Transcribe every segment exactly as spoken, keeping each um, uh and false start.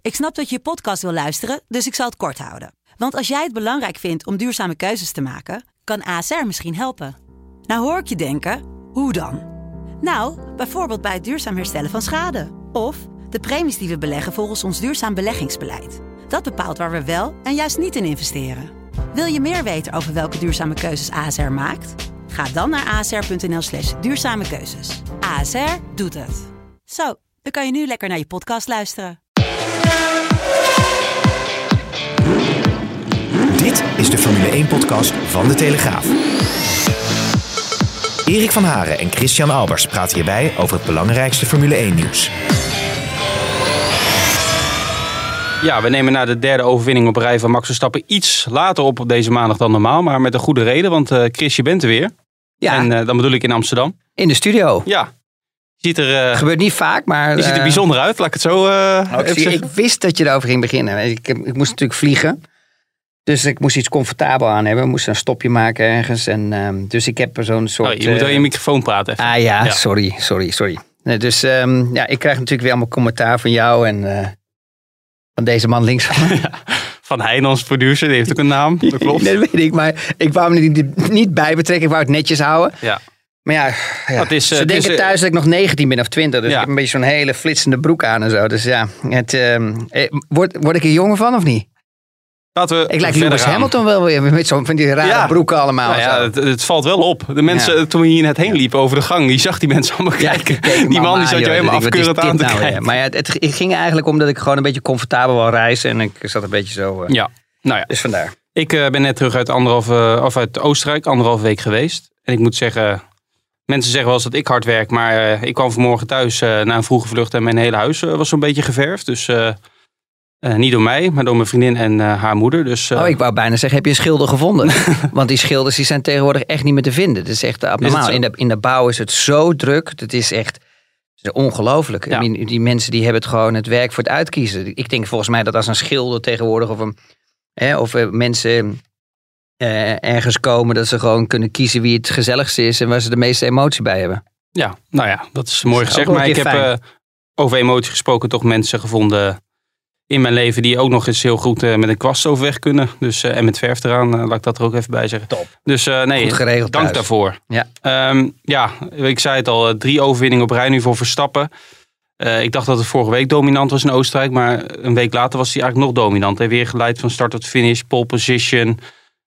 Ik snap dat je je podcast wil luisteren, dus ik zal het kort houden. Want als jij het belangrijk vindt om duurzame keuzes te maken, kan A S R misschien helpen. Nou hoor ik je denken, hoe dan? Nou, bijvoorbeeld bij het duurzaam herstellen van schade. Of de premies die we beleggen volgens ons duurzaam beleggingsbeleid. Dat bepaalt waar we wel en juist niet in investeren. Wil je meer weten over welke duurzame keuzes A S R maakt? Ga dan naar asr.nl slash duurzame keuzes. A S R doet het. Zo, dan kan je nu lekker naar je podcast luisteren. Dit is de Formule één-podcast van De Telegraaf. Erik van Haren en Christian Albers praten hierbij over het belangrijkste Formule één-nieuws. Ja, we nemen na de derde overwinning op rij van Max Verstappen iets later op op deze maandag dan normaal. Maar met een goede reden, want uh, Chris, je bent er weer. Ja. En uh, dan bedoel ik in Amsterdam. In de studio. Ja. Ziet er, uh, gebeurt niet vaak, maar... Je ziet er bijzonder uit, laat ik het zo uh, oh, ik, zie, ik wist dat je erover ging beginnen. Ik, ik moest natuurlijk vliegen. Dus ik moest iets comfortabel aan hebben. Ik moest een stopje maken ergens. En, um, dus ik heb zo'n soort... Oh, je moet wel in je microfoon praten. Even. Ah ja, ja, sorry, sorry, sorry. Nee, dus um, ja, ik krijg natuurlijk weer allemaal commentaar van jou en uh, van deze man links van me. Ja, Van Heijn, ons producer, die heeft ook een naam. Dat klopt. Nee, dat weet ik, maar ik wou hem niet, niet bij betrekken. Ik wou het netjes houden. Ja. Maar ja, ja. Het is, ze het denken is, thuis dat ik nog negentien ben of twintig. Dus ja. ik heb een beetje zo'n hele flitsende broek aan en zo. Dus ja, het, um, word, word ik er jonger van of niet? Laten we ik lijk Lewis gaan. Hamilton wel weer met zo'n van die rare ja. broeken allemaal. Nou ja, het, het valt wel op. De mensen, ja. toen we hier net heen liepen over de gang, die zag die mensen allemaal ja, kijken. Keek, die man die zat je helemaal afkeurend aan te nou, kijken. Ja. Maar ja, het, het ging eigenlijk om dat ik gewoon een beetje comfortabel wil reizen. En ik zat een beetje zo... Uh, ja, nou ja. Dus vandaar. Ik uh, ben net terug uit, anderhalve, of uit Oostenrijk, anderhalve week geweest. En ik moet zeggen, mensen zeggen wel eens dat ik hard werk. Maar uh, ik kwam vanmorgen thuis uh, na een vroege vlucht en mijn hele huis uh, was zo'n beetje geverfd. Dus... Uh, Uh, niet door mij, maar door mijn vriendin en uh, haar moeder. Dus, uh... Oh, ik wou bijna zeggen, heb je een schilder gevonden? Want die schilders die zijn tegenwoordig echt niet meer te vinden. Dat is echt abnormaal. In de, in de bouw is het zo druk. Het is echt het is ongelooflijk. Ja. Die, die mensen die hebben het gewoon het werk voor het uitkiezen. Ik denk volgens mij dat als een schilder tegenwoordig... of, een, hè, of uh, mensen uh, ergens komen... dat ze gewoon kunnen kiezen wie het gezelligste is... en waar ze de meeste emotie bij hebben. Ja, nou ja, dat is mooi gezegd. Maar ik heb uh, over emotie gesproken toch mensen gevonden... in mijn leven die ook nog eens heel goed uh, met een kwast overweg kunnen. Dus, uh, en met verf eraan, uh, laat ik dat er ook even bij zeggen. Top. Dus uh, nee, goed geregeld dank thuis. daarvoor. Ja. Um, ja, ik zei het al, uh, drie overwinningen op rij nu voor Verstappen. Uh, ik dacht dat het vorige week dominant was in Oostenrijk, maar een week later was hij eigenlijk nog dominant. Hij weer geleid van start tot finish, pole position,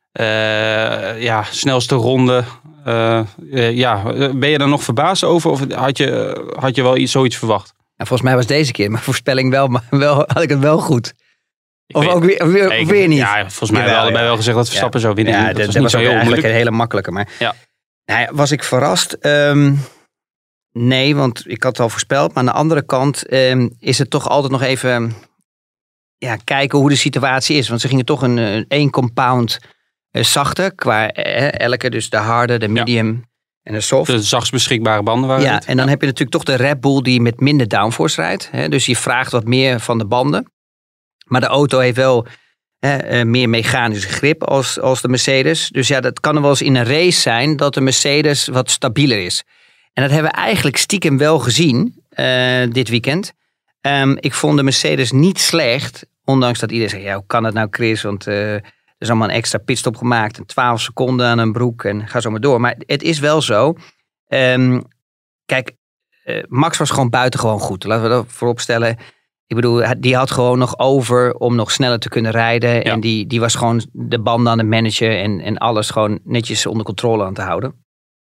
uh, ja, snelste ronde. Uh, uh, ja, ben je daar nog verbaasd over of had je, uh, had je wel iets, zoiets verwacht? Nou, volgens mij was deze keer mijn voorspelling wel, maar wel had ik het wel goed. Of weet, ook weer, weer, nee, weer niet. Ja, volgens mij hebben we allebei ja. wel gezegd dat Verstappen ja. zou winnen. Ja, dat, dat was, dat niet was zo heel eigenlijk moeilijk. een hele makkelijke. Maar ja. nou, was ik verrast? Um, nee, want ik had het al voorspeld. Maar aan de andere kant um, is het toch altijd nog even ja, kijken hoe de situatie is. Want ze gingen toch een, een één compound uh, zachter qua uh, elke. Dus de harde, de medium... Ja. En de soft. De zachtst beschikbare banden waren Ja, het. en dan heb je natuurlijk toch de Red Bull die met minder downforce rijdt. Hè? Dus je vraagt wat meer van de banden. Maar de auto heeft wel hè, meer mechanische grip als, als de Mercedes. Dus ja, dat kan er wel eens in een race zijn dat de Mercedes wat stabieler is. En dat hebben we eigenlijk stiekem wel gezien uh, dit weekend. Um, ik vond de Mercedes niet slecht. Ondanks dat iedereen zegt, ja, hoe kan het nou Chris? Want... Uh, Er is allemaal een extra pitstop gemaakt. En twaalf seconden aan een broek. En ga zo maar door. Maar het is wel zo. Um, kijk, uh, Max was gewoon buitengewoon goed. Laten we dat voorop stellen. Ik bedoel, die had gewoon nog over om nog sneller te kunnen rijden. Ja. En die, die was gewoon de banden aan het managen. En, en alles gewoon netjes onder controle aan te houden.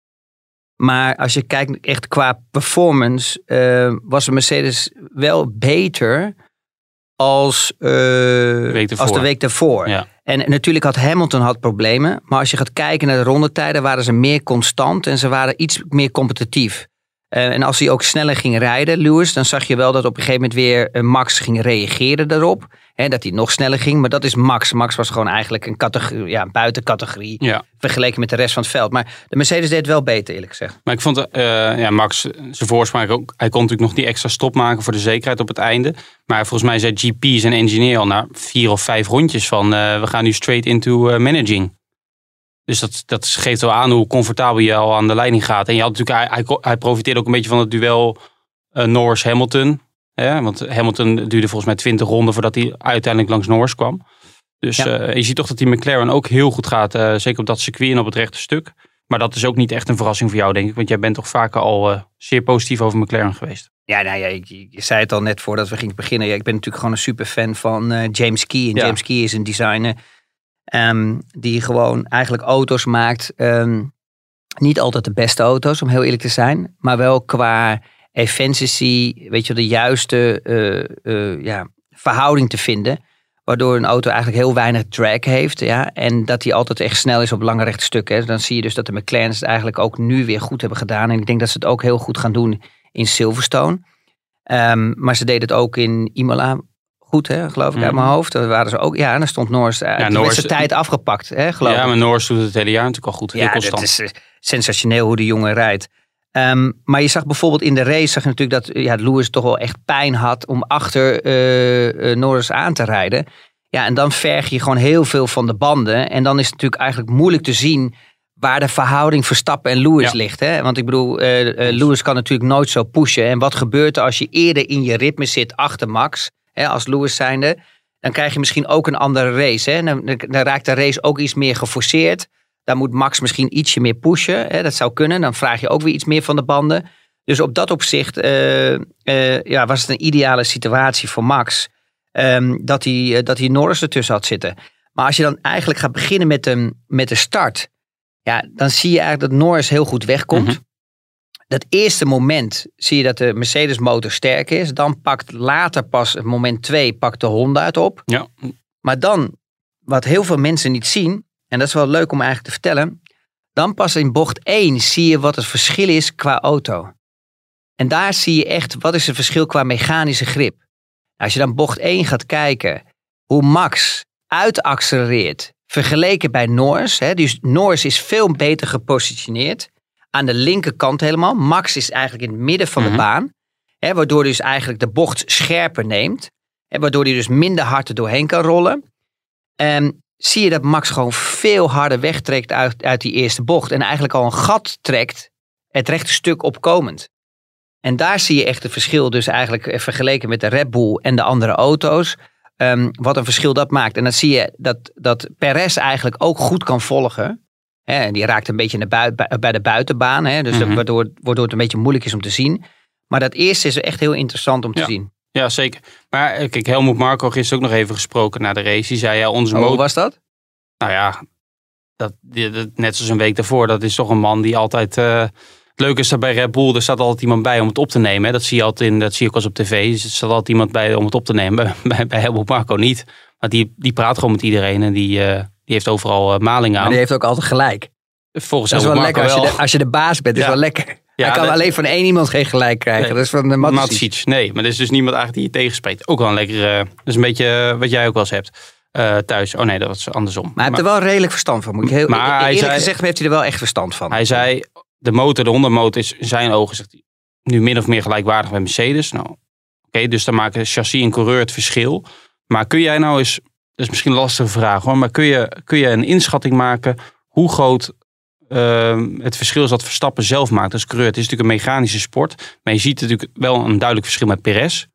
Maar als je kijkt echt qua performance. Uh, was de Mercedes wel beter als, uh, de als de week daarvoor. Ja. En natuurlijk had Hamilton had problemen. Maar als je gaat kijken naar de rondetijden, waren ze meer constant en ze waren iets meer competitief. Uh, en als hij ook sneller ging rijden, Lewis, dan zag je wel dat op een gegeven moment weer uh, Max ging reageren daarop. Hè, dat hij nog sneller ging. Maar dat is Max. Max was gewoon eigenlijk een categorie, ja, buitencategorie ja. vergeleken met de rest van het veld. Maar de Mercedes deed het wel beter, eerlijk gezegd. Maar ik vond uh, ja, Max, zijn voorspraak ook. Hij kon natuurlijk nog die extra stop maken voor de zekerheid op het einde. Maar volgens mij zei G P zijn engineer al na vier of vijf rondjes van uh, we gaan nu straight into uh, managing. Dus dat, dat geeft wel aan hoe comfortabel je al aan de leiding gaat. En je had natuurlijk, hij, hij, hij profiteerde ook een beetje van het duel uh, Norris-Hamilton. Hè? Want Hamilton duurde volgens mij twintig ronden voordat hij uiteindelijk langs Norris kwam. Dus ja. uh, je ziet toch dat die McLaren ook heel goed gaat. Uh, zeker op dat circuit en op het rechte stuk. Maar dat is ook niet echt een verrassing voor jou, denk ik. Want jij bent toch vaker al uh, zeer positief over McLaren geweest. Ja, nou ja, je, je zei het al net voordat we gingen beginnen. Ja, ik ben natuurlijk gewoon een superfan van uh, James Key. En ja. James Key is een designer um, die gewoon eigenlijk auto's maakt. Um, niet altijd de beste auto's, om heel eerlijk te zijn. Maar wel qua efficiency, weet je, de juiste uh, uh, ja, verhouding te vinden. Waardoor een auto eigenlijk heel weinig drag heeft. Ja, en dat hij altijd echt snel is op lange rechte stukken. Dan zie je dus dat de McLaren's het eigenlijk ook nu weer goed hebben gedaan. En ik denk dat ze het ook heel goed gaan doen in Silverstone. Um, maar ze deden het ook in Imola goed, hè, geloof ik, mm. uit mijn hoofd. Daar waren ze ook, ja, en dan stond Norris uit ja, de Norris, tijd afgepakt, hè, geloof ja, ik. Ja, maar Norris doet het hele jaar natuurlijk al goed. Heel ja, constant. Het is uh, sensationeel hoe de jongen rijdt. Um, maar je zag bijvoorbeeld in de race, zag je natuurlijk dat ja, Lewis toch wel echt pijn had om achter uh, uh, Norris aan te rijden. Ja, en dan verg je gewoon heel veel van de banden. En dan is het natuurlijk eigenlijk moeilijk te zien waar de verhouding Verstappen en Lewis ja. ligt. Hè? Want ik bedoel, uh, uh, Lewis kan natuurlijk nooit zo pushen. En wat gebeurt er als je eerder in je ritme zit achter Max, hè, als Lewis zijnde? Dan krijg je misschien ook een andere race. Hè? Dan, dan raakt de race ook iets meer geforceerd. Dan moet Max misschien ietsje meer pushen. Hè? Dat zou kunnen. Dan vraag je ook weer iets meer van de banden. Dus op dat opzicht uh, uh, ja, was het een ideale situatie voor Max. Um, dat, hij, uh, dat hij Norris ertussen had zitten. Maar als je dan eigenlijk gaat beginnen met de, met de start. Ja, dan zie je eigenlijk dat Norris heel goed wegkomt. Mm-hmm. Dat eerste moment zie je dat de Mercedes motor sterk is. Dan pakt later pas, moment twee, pakt de Honda het op. Ja. Maar dan, wat heel veel mensen niet zien. En dat is wel leuk om eigenlijk te vertellen. Dan pas in bocht één zie je wat het verschil is qua auto. En daar zie je echt, wat is het verschil qua mechanische grip. Als je dan bocht één gaat kijken, hoe Max uitaccelereert vergeleken bij Norris. Hè, dus Norris is veel beter gepositioneerd. Aan de linkerkant helemaal. Max is eigenlijk in het midden van mm-hmm. de baan. Hè, waardoor hij dus eigenlijk de bocht scherper neemt. Hè, waardoor hij dus minder hard er doorheen kan rollen. En zie je dat Max gewoon veel harder wegtrekt uit, uit die eerste bocht. En eigenlijk al een gat trekt, het rechte stuk opkomend. En daar zie je echt het verschil dus eigenlijk vergeleken met de Red Bull en de andere auto's. Um, wat een verschil dat maakt. En dan zie je dat, dat Perez eigenlijk ook goed kan volgen. Hè, en die raakt een beetje naar bui, bij, bij de buitenbaan. Hè, dus mm-hmm. dat, waardoor, waardoor het een beetje moeilijk is om te zien. Maar dat eerste is echt heel interessant om te ja. zien. Ja, zeker. Maar kijk, Helmut Marko gisteren ook nog even gesproken na de race. Die zei ja, onze oh, motor... Hoe was dat? Nou ja, dat, dat, net zoals een week daarvoor. Dat is toch een man die altijd... Uh, het leuke is dat bij Red Bull, er staat altijd iemand bij om het op te nemen. Hè. Dat zie je altijd in, dat zie je ook als op tv. Dus er staat altijd iemand bij om het op te nemen. Bij, bij, bij Helmut Marko niet. Maar die, die praat gewoon met iedereen en die, uh, die heeft overal uh, malingen aan. Maar die heeft ook altijd gelijk. Volgens dat is wel Marko lekker wel. als je, de, als je de baas bent. Dat ja. is wel lekker. Ja, Hij kan dat, alleen van één iemand geen gelijk krijgen. Nee, dat is van de Matsic. Nee, maar er is dus niemand eigenlijk die je tegenspreekt. Ook wel een lekker, uh, dat is een beetje uh, wat jij ook wel eens hebt. Uh, thuis. Oh nee, dat was andersom. Maar hij heeft er wel redelijk verstand van. Moet ik heel, maar eerlijk hij zei, gezegd heeft hij er wel echt verstand van. Hij zei, de motor, de Honda motor is in zijn ogen zegt hij, nu min of meer gelijkwaardig met Mercedes. Nou, oké, okay, dus dan maken chassis en coureur het verschil. Maar kun jij nou eens, dat is misschien een lastige vraag hoor, maar kun je, kun je een inschatting maken hoe groot uh, het verschil is dat Verstappen zelf maakt als coureur? Het is natuurlijk een mechanische sport, maar je ziet natuurlijk wel een duidelijk verschil met Perez.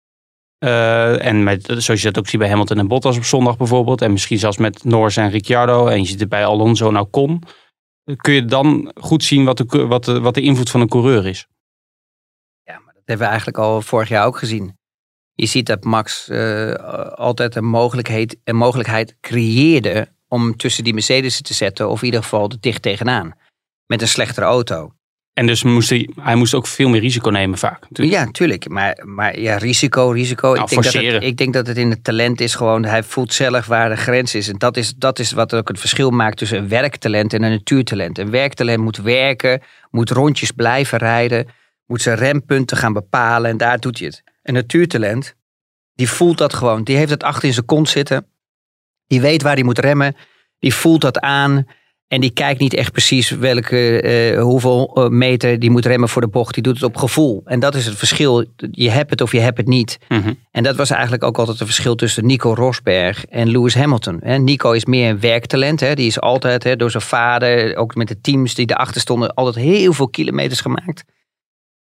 Uh, en met, zoals je dat ook ziet bij Hamilton en Bottas op zondag bijvoorbeeld. En misschien zelfs met Norris en Ricciardo. En je ziet het bij Alonso en Ocon. Kun je dan goed zien wat de, wat de, wat de invloed van een coureur is? Ja, maar dat hebben we eigenlijk al vorig jaar ook gezien. Je ziet dat Max uh, altijd een mogelijkheid, een mogelijkheid creëerde om tussen die Mercedes te zetten. Of in ieder geval er dicht tegenaan. Met een slechtere auto. En dus moest hij, hij moest ook veel meer risico nemen vaak. Natuurlijk. Ja, natuurlijk. Maar, maar ja, risico, risico. Nou, ik, denk dat het, ik denk dat het in het talent is gewoon, hij voelt zelf waar de grens is. En dat is, dat is wat ook het verschil maakt tussen een werktalent en een natuurtalent. Een werktalent moet werken, moet rondjes blijven rijden, moet zijn rempunten gaan bepalen en daar doet hij het. Een natuurtalent, die voelt dat gewoon. Die heeft het achter in zijn kont zitten. Die weet waar hij moet remmen. Die voelt dat aan. En die kijkt niet echt precies welke, uh, hoeveel uh, meter die moet remmen voor de bocht. Die doet het op gevoel. En dat is het verschil. Je hebt het of je hebt het niet. Mm-hmm. En dat was eigenlijk ook altijd het verschil tussen Nico Rosberg en Lewis Hamilton. He, Nico is meer een werktalent. He. Die is altijd he, door zijn vader, ook met de teams die erachter stonden, altijd heel veel kilometers gemaakt.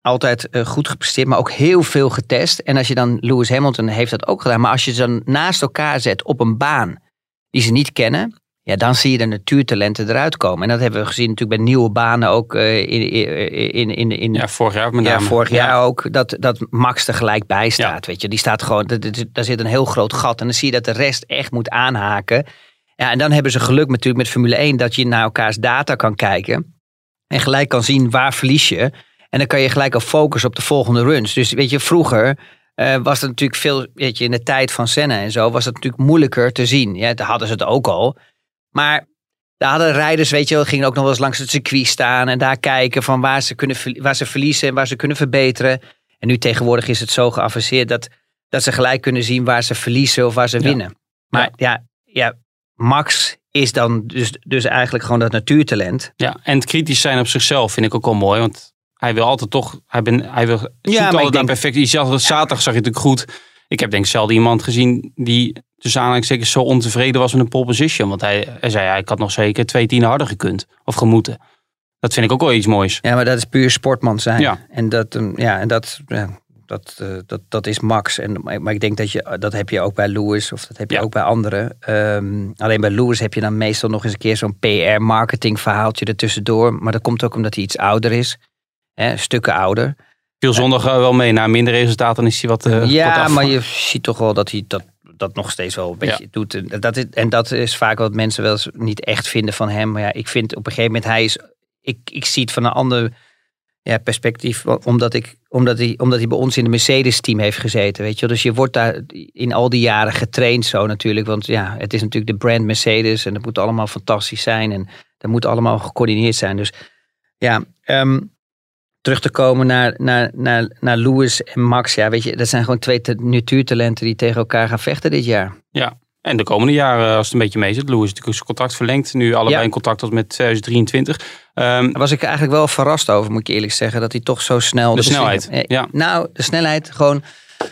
altijd uh, goed gepresteerd, maar ook heel veel getest. En als je dan, Lewis Hamilton heeft dat ook gedaan. Maar als je ze dan naast elkaar zet op een baan die ze niet kennen, ja, dan zie je de natuurtalenten eruit komen. En dat hebben we gezien natuurlijk bij nieuwe banen ook uh, in, in, in, in... Ja, vorig jaar met Ja, name. vorig jaar ja. ook. Dat, dat Max er gelijk bij staat, ja. weet je. Die staat gewoon, daar zit een heel groot gat. En dan zie je dat de rest echt moet aanhaken. Ja, en dan hebben ze geluk natuurlijk met Formule één dat je naar elkaars data kan kijken. En gelijk kan zien waar verlies je. En dan kan je gelijk al focussen op de volgende runs. Dus weet je, vroeger uh, was het natuurlijk veel, weet je, in de tijd van Senna en zo, was het natuurlijk moeilijker te zien. Ja, daar hadden ze het ook al. Maar daar hadden rijders, weet je wel, gingen ook nog wel eens langs het circuit staan en daar kijken van waar ze, kunnen, waar ze verliezen en waar ze kunnen verbeteren. En nu tegenwoordig is het zo geavanceerd dat, dat ze gelijk kunnen zien waar ze verliezen of waar ze ja. winnen. Maar ja, ja, ja Max is dan dus, dus eigenlijk gewoon dat natuurtalent. Ja, en het kritisch zijn op zichzelf vind ik ook wel mooi, want hij wil altijd toch, hij, ben, hij wil, ja, altijd denk, naar perfect. Je zag, zaterdag zag je natuurlijk goed. Ik heb denk ik zelden iemand gezien die tussen aanhalingstekens zo ontevreden was met een pole position. Want hij, hij zei, ja, ik had nog zeker twee tienden harder gekund. Of gemoeten. Dat vind ik ook wel iets moois. Ja, maar dat is puur sportman zijn. Ja. En dat, ja, en dat, ja, dat, uh, dat, dat is Max. En, maar ik denk dat je, dat heb je ook bij Lewis of dat heb je ja. ook bij anderen. Um, alleen bij Lewis heb je dan meestal nog eens een keer zo'n P R-marketing verhaaltje ertussendoor. Maar dat komt ook omdat hij iets ouder is. Hè, stukken ouder. Viel zondag wel mee. Na minder resultaten is hij wat uh, Ja, wat af. maar je ziet toch wel dat hij dat, dat nog steeds wel een beetje ja. doet. En dat, is, en dat is vaak wat mensen wel eens niet echt vinden van hem. Maar ja, ik vind op een gegeven moment, hij is... Ik, ik zie het van een ander ja, perspectief. Omdat, ik, omdat, hij, omdat hij bij ons in de Mercedes-team heeft gezeten. Weet je? Dus je wordt daar in al die jaren getraind zo natuurlijk. Want ja, het is natuurlijk de brand Mercedes. En dat moet allemaal fantastisch zijn. En dat moet allemaal gecoördineerd zijn. Dus ja... Um, terug te komen naar, naar, naar, naar Lewis en Max. Ja, weet je, dat zijn gewoon twee te, natuurtalenten die tegen elkaar gaan vechten dit jaar. Ja, en de komende jaren als het een beetje mee zit. Lewis is natuurlijk zijn contract verlengd. Nu allebei ja. in contact was met tweeduizend drieëntwintig. Um, Daar was ik eigenlijk wel verrast over, moet ik je eerlijk zeggen. Dat hij toch zo snel... De snelheid, eh, ja. Nou, de snelheid gewoon...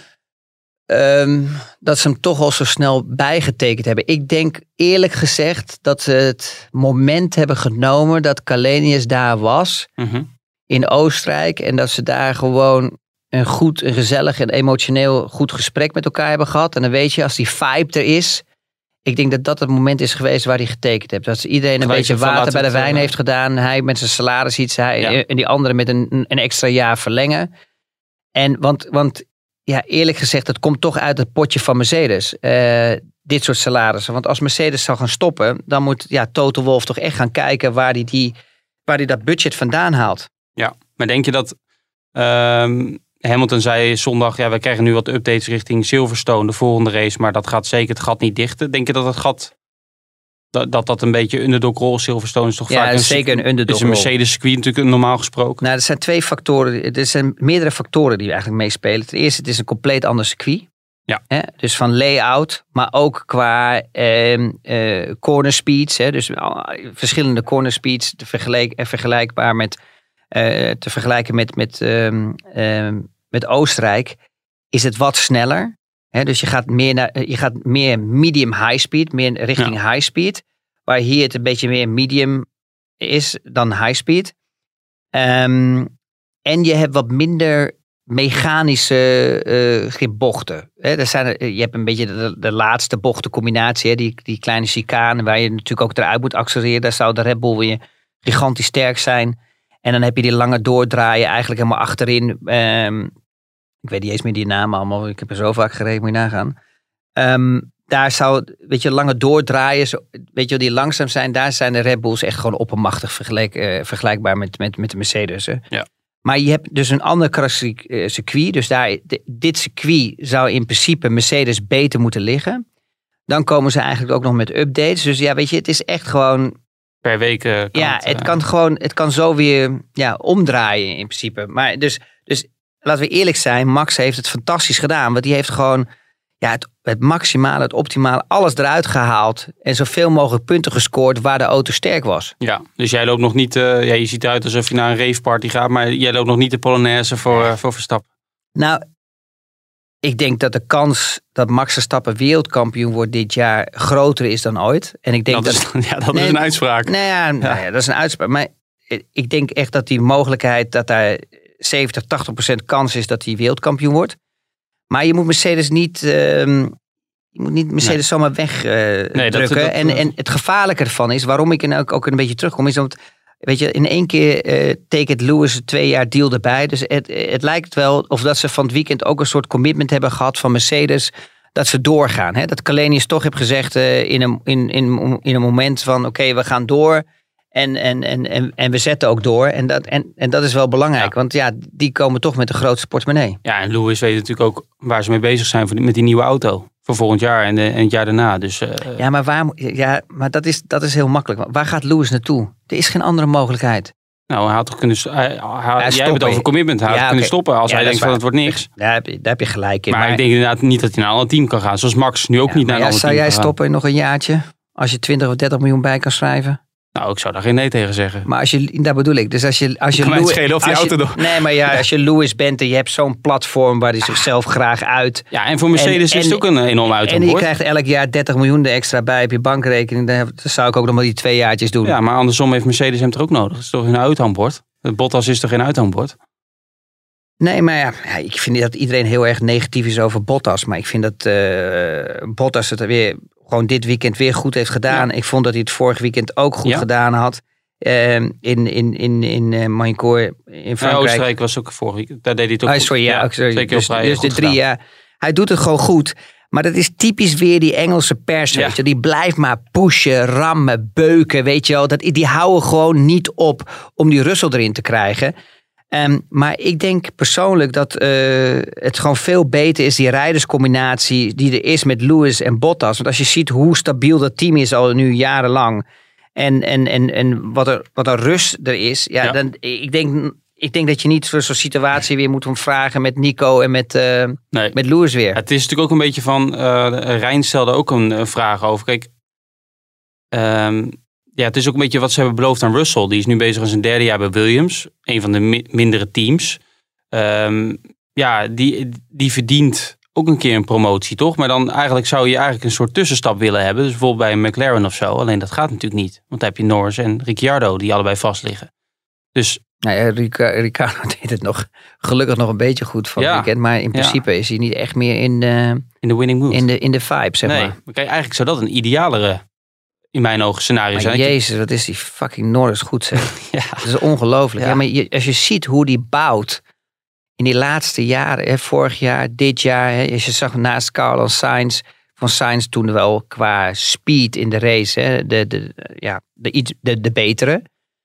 Um, dat ze hem toch al zo snel bijgetekend hebben. Ik denk eerlijk gezegd dat ze het moment hebben genomen dat Kalenius daar was... Mm-hmm. in Oostenrijk. En dat ze daar gewoon een goed, een gezellig en emotioneel goed gesprek met elkaar hebben gehad. En dan weet je, als die vibe er is. Ik denk dat dat het moment is geweest waar hij getekend heeft. Dat ze iedereen een Gelijk beetje water bij de wijn heeft gedaan. Hij met zijn salaris iets. Hij, ja. En die andere met een, een extra jaar verlengen. En want, want ja, eerlijk gezegd, het komt toch uit het potje van Mercedes. Uh, dit soort salarissen. Want als Mercedes zou gaan stoppen, dan moet ja, Toto Wolff toch echt gaan kijken waar hij die, waar die dat budget vandaan haalt. Ja, maar denk je dat um, Hamilton zei zondag, ja, we krijgen nu wat updates richting Silverstone, de volgende race, maar dat gaat zeker het gat niet dichten. Denk je dat het gat, dat dat, dat een beetje underdog rol, Silverstone is toch ja, vaak een, zeker een underdog is een Mercedes circuit natuurlijk normaal gesproken? Nou, er zijn twee factoren, er zijn meerdere factoren die eigenlijk meespelen. Ten eerste, het is een compleet ander circuit. Ja. Hè? Dus van layout, maar ook qua eh, eh, corner speeds. Hè? Dus verschillende corner speeds te vergelijk, eh, vergelijkbaar met Uh, te vergelijken met, met, um, um, met Oostenrijk, is het wat sneller. He, dus je gaat meer, naar, je gaat meer medium high speed, meer richting ja. high speed. Waar hier het een beetje meer medium is dan high speed. Um, en je hebt wat minder mechanische uh, bochten. He, er zijn, je hebt een beetje de, de laatste bochtencombinatie, he, die, die kleine chicane, waar je natuurlijk ook eruit moet accelereren. Daar zou de Red Bull weer gigantisch sterk zijn. En dan heb je die lange doordraaien eigenlijk helemaal achterin. Um, ik weet niet eens meer die namen allemaal. Ik heb er zo vaak gereden, moet je nagaan. Um, daar zou, weet je, lange doordraaien, zo, weet je, die langzaam zijn. Daar zijn de Red Bulls echt gewoon oppermachtig vergelijk, uh, vergelijkbaar met, met, met de Mercedes. Hè. Ja. Maar je hebt dus een ander karakteristiek uh, circuit. Dus daar, de, dit circuit zou in principe Mercedes beter moeten liggen. Dan komen ze eigenlijk ook nog met updates. Dus ja, weet je, het is echt gewoon... Per week uh, kan ja, het, het uh... kan gewoon, het kan zo weer ja, omdraaien in principe. Maar dus, dus laten we eerlijk zijn, Max heeft het fantastisch gedaan. Want die heeft gewoon ja, het, het maximale, het optimale, alles eruit gehaald. En zoveel mogelijk punten gescoord waar de auto sterk was. Ja, dus jij loopt nog niet, uh, ja, je ziet eruit alsof je naar een raveparty gaat. Maar jij loopt nog niet de Polonaise voor, uh, voor Verstappen. Nou, ik denk dat de kans dat Max Verstappen wereldkampioen wordt dit jaar groter is dan ooit. En ik denk dat, dat is, ja, dat nee, is een uitspraak. Nee, ja, ja. Nou ja, dat is een uitspraak. Maar ik denk echt dat die mogelijkheid dat daar zeventig, tachtig procent kans is dat hij wereldkampioen wordt. Maar je moet Mercedes niet, uh, je moet niet Mercedes nee. zomaar wegdrukken. Uh, nee, dat, dat, en, en het gevaarlijke ervan is, waarom ik er ook, ook een beetje terugkom, is dat, weet je, in één keer uh, tekent Lewis een twee jaar deal erbij. Dus het, het lijkt wel of dat ze van het weekend ook een soort commitment hebben gehad van Mercedes, dat ze doorgaan. Hè? Dat Kalenius toch heeft gezegd uh, in, een, in, in, in een moment van oké, okay, we gaan door. En, en, en, en, en we zetten ook door. En dat, en, en dat is wel belangrijk. Ja. Want ja, die komen toch met de grootste portemonnee. Ja, en Lewis weet natuurlijk ook waar ze mee bezig zijn met die nieuwe auto. Voor volgend jaar en, de, en het jaar daarna. Dus, uh, ja, maar, waar, ja, maar dat, is, dat is heel makkelijk. Waar gaat Lewis naartoe? Er is geen andere mogelijkheid. Nou, hij had toch kunnen... Hij, hij, ja, jij hebt het over commitment. Hij ja, had okay. kunnen stoppen als ja, hij denkt van het wordt niks. Daar heb, je, daar heb je gelijk in. Maar, maar ik denk inderdaad niet dat hij naar een ander team kan gaan. Zoals Max nu ook ja, niet naar een ja, ander team kan gaan. Zou jij stoppen in nog een jaartje? Als je twintig of dertig miljoen bij kan schrijven? Nou, ik zou daar geen nee tegen zeggen. Maar als je, dat bedoel ik. Dus als je, als je kan Lewis, mij schelen of die auto je, nog. Nee, maar ja, als je Lewis bent en je hebt zo'n platform waar hij zichzelf graag uit. Ja, en voor Mercedes en, is het ook een enorm uit. En je krijgt elk jaar dertig miljoen er extra bij op je bankrekening. Dan zou ik ook nog maar die twee jaartjes doen. Ja, maar andersom heeft Mercedes hem er ook nodig. Dat is toch een uithangbord? Bottas is toch geen uithangbord? Nee, maar ja, ja, ik vind dat iedereen heel erg negatief is over Bottas. Maar ik vind dat uh, Bottas het er weer gewoon dit weekend weer goed heeft gedaan. Ja. Ik vond dat hij het vorig weekend ook goed ja. gedaan had. Uh, in in, in, in uh, Magny-Cours in Frankrijk. Ja, Oostenrijk was ook vorig weekend. Daar deed hij het ook oh, sorry, ja, ja, sorry. Dus, dus de drie jaar. Hij doet het gewoon goed. Maar dat is typisch weer die Engelse pers. Ja. Weet je, die blijft maar pushen, rammen, beuken. Weet je wel. Dat, die houden gewoon niet op om die Russell erin te krijgen. Um, maar ik denk persoonlijk dat uh, het gewoon veel beter is, die rijderscombinatie die er is met Lewis en Bottas. Want als je ziet hoe stabiel dat team is al nu jarenlang. En, en, en, en wat, er, wat er rust er is. Ja, ja. Dan, ik, denk, ik denk dat je niet voor zo'n situatie weer moet vragen met Nico en met, uh, nee. met Lewis weer. Het is natuurlijk ook een beetje van, uh, Rijn stelde ook een, een vraag over. Kijk, um, ja, het is ook een beetje wat ze hebben beloofd aan Russell. Die is nu bezig aan zijn derde jaar bij Williams. Een van de mi- mindere teams. Um, ja, die, die verdient ook een keer een promotie, toch? Maar dan eigenlijk zou je eigenlijk een soort tussenstap willen hebben. Dus bijvoorbeeld bij een McLaren of zo. Alleen dat gaat natuurlijk niet. Want dan heb je Norris en Ricciardo die allebei vast liggen. Dus... Nou ja, Ricciardo deed het nog gelukkig nog een beetje goed van het ja, weekend. Maar in principe ja. is hij niet echt meer in de... In de winning mood. In de, in de vibe, zeg nee, maar. maar kijk, eigenlijk zou dat een idealere... in mijn ogen scenario maar zijn. Jezus, wat is die fucking Norris goed zeg. ja. Dat is ongelooflijk. Ja. Ja, maar je, als je ziet hoe die bouwt in die laatste jaren, hè, vorig jaar, dit jaar, hè, als je zag naast Carlos Sainz, van Sainz toen wel qua speed in de race, hè, de, de, ja, de, de, de betere.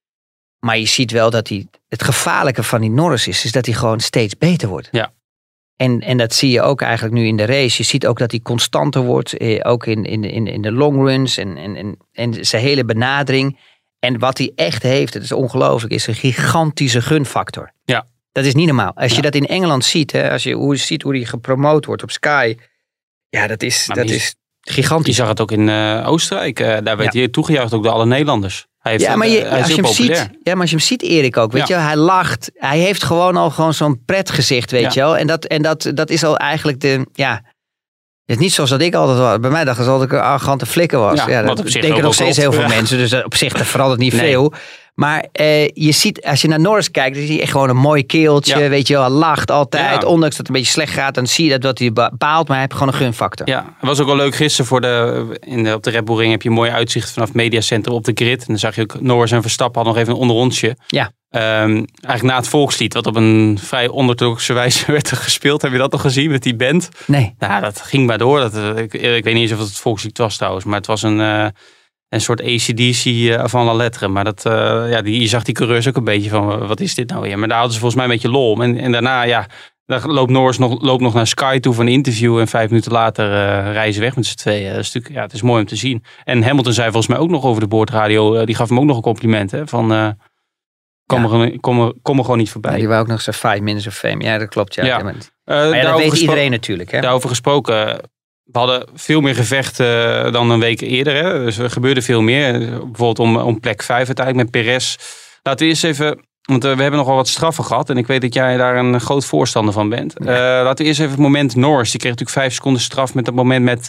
Maar je ziet wel dat hij, het gevaarlijke van die Norris is, is dat hij gewoon steeds beter wordt. Ja. En, en dat zie je ook eigenlijk nu in de race. Je ziet ook dat hij constanter wordt. Eh, ook in, in, in, in de longruns. En, en, en, en zijn hele benadering. En wat hij echt heeft, het is ongelooflijk, is een gigantische gunfactor. Ja. Dat is niet normaal. Als ja. je dat in Engeland ziet, hè, als je hoe, ziet hoe hij gepromoot wordt op Sky. Ja, dat is, dat je, is gigantisch. Je zag het ook in uh, Oostenrijk. Uh, daar werd ja. hij toegejuicht ook door alle Nederlanders. Hij heeft, ja, maar je, uh, hij is als je hem populair. ziet, ja, maar als je hem ziet, Erik ook, weet ja. je, hij lacht. Hij heeft gewoon al gewoon zo'n pretgezicht, weet ja. je wel. En dat, en dat, dat is al eigenlijk de, ja, het is niet zoals dat ik altijd was. Bij mij dacht ze dat ik een arrogante flikker was. Ja, ja, dat denken nog steeds heel veel ja. mensen. Dus op zich verandert niet nee. veel. Maar uh, je ziet, als je naar Norris kijkt, dan zie je echt gewoon een mooi keeltje. Ja. Weet je wel, hij lacht altijd. Ja. Ondanks dat het een beetje slecht gaat, dan zie je dat, dat hij baalt. Maar hij heeft gewoon een gunfactor. Ja, het was ook wel leuk gisteren voor de, in de, op de Red Bull Ring heb je een mooi uitzicht vanaf het mediacentrum op de grid. En dan zag je ook Norris en Verstappen had nog even een onderrondje. Ja. Um, eigenlijk na het volkslied, wat op een vrij onderdrukse wijze werd gespeeld. Heb je dat nog gezien met die band? Nee. Nou, dat ging maar door. Dat, ik, ik weet niet eens of het het volkslied was trouwens. Maar het was een, uh, een soort A C D C uh, van la lettre. Maar dat, uh, ja, die, je zag die coureurs ook een beetje van, wat is dit nou weer? Maar daar hadden ze volgens mij een beetje lol om. En, en daarna, ja, dan loopt Norris nog, loopt nog naar Sky toe voor een interview. En vijf minuten later uh, reizen weg met z'n tweeën. Dat is natuurlijk, ja, het is mooi om te zien. En Hamilton zei volgens mij ook nog over de boordradio. Uh, die gaf hem ook nog een compliment, hè, van... Uh, Kom, ja. er, kom, er, kom er gewoon niet voorbij. Ja, die wou ook nog zo'n five minutes of fame. Ja, dat klopt. Ja, ja. Uh, maar ja, dat weet gespro- iedereen natuurlijk. Hè? Daarover gesproken. We hadden veel meer gevechten dan een week eerder. Hè? Dus er gebeurde veel meer. Bijvoorbeeld om, om plek vijf uiteindelijk met Perez. Laten we eerst even... Want uh, we hebben nogal wat straffen gehad. En ik weet dat jij daar een groot voorstander van bent. Ja. Uh, laten we eerst even het moment Norris. Die kreeg natuurlijk vijf seconden straf met het moment met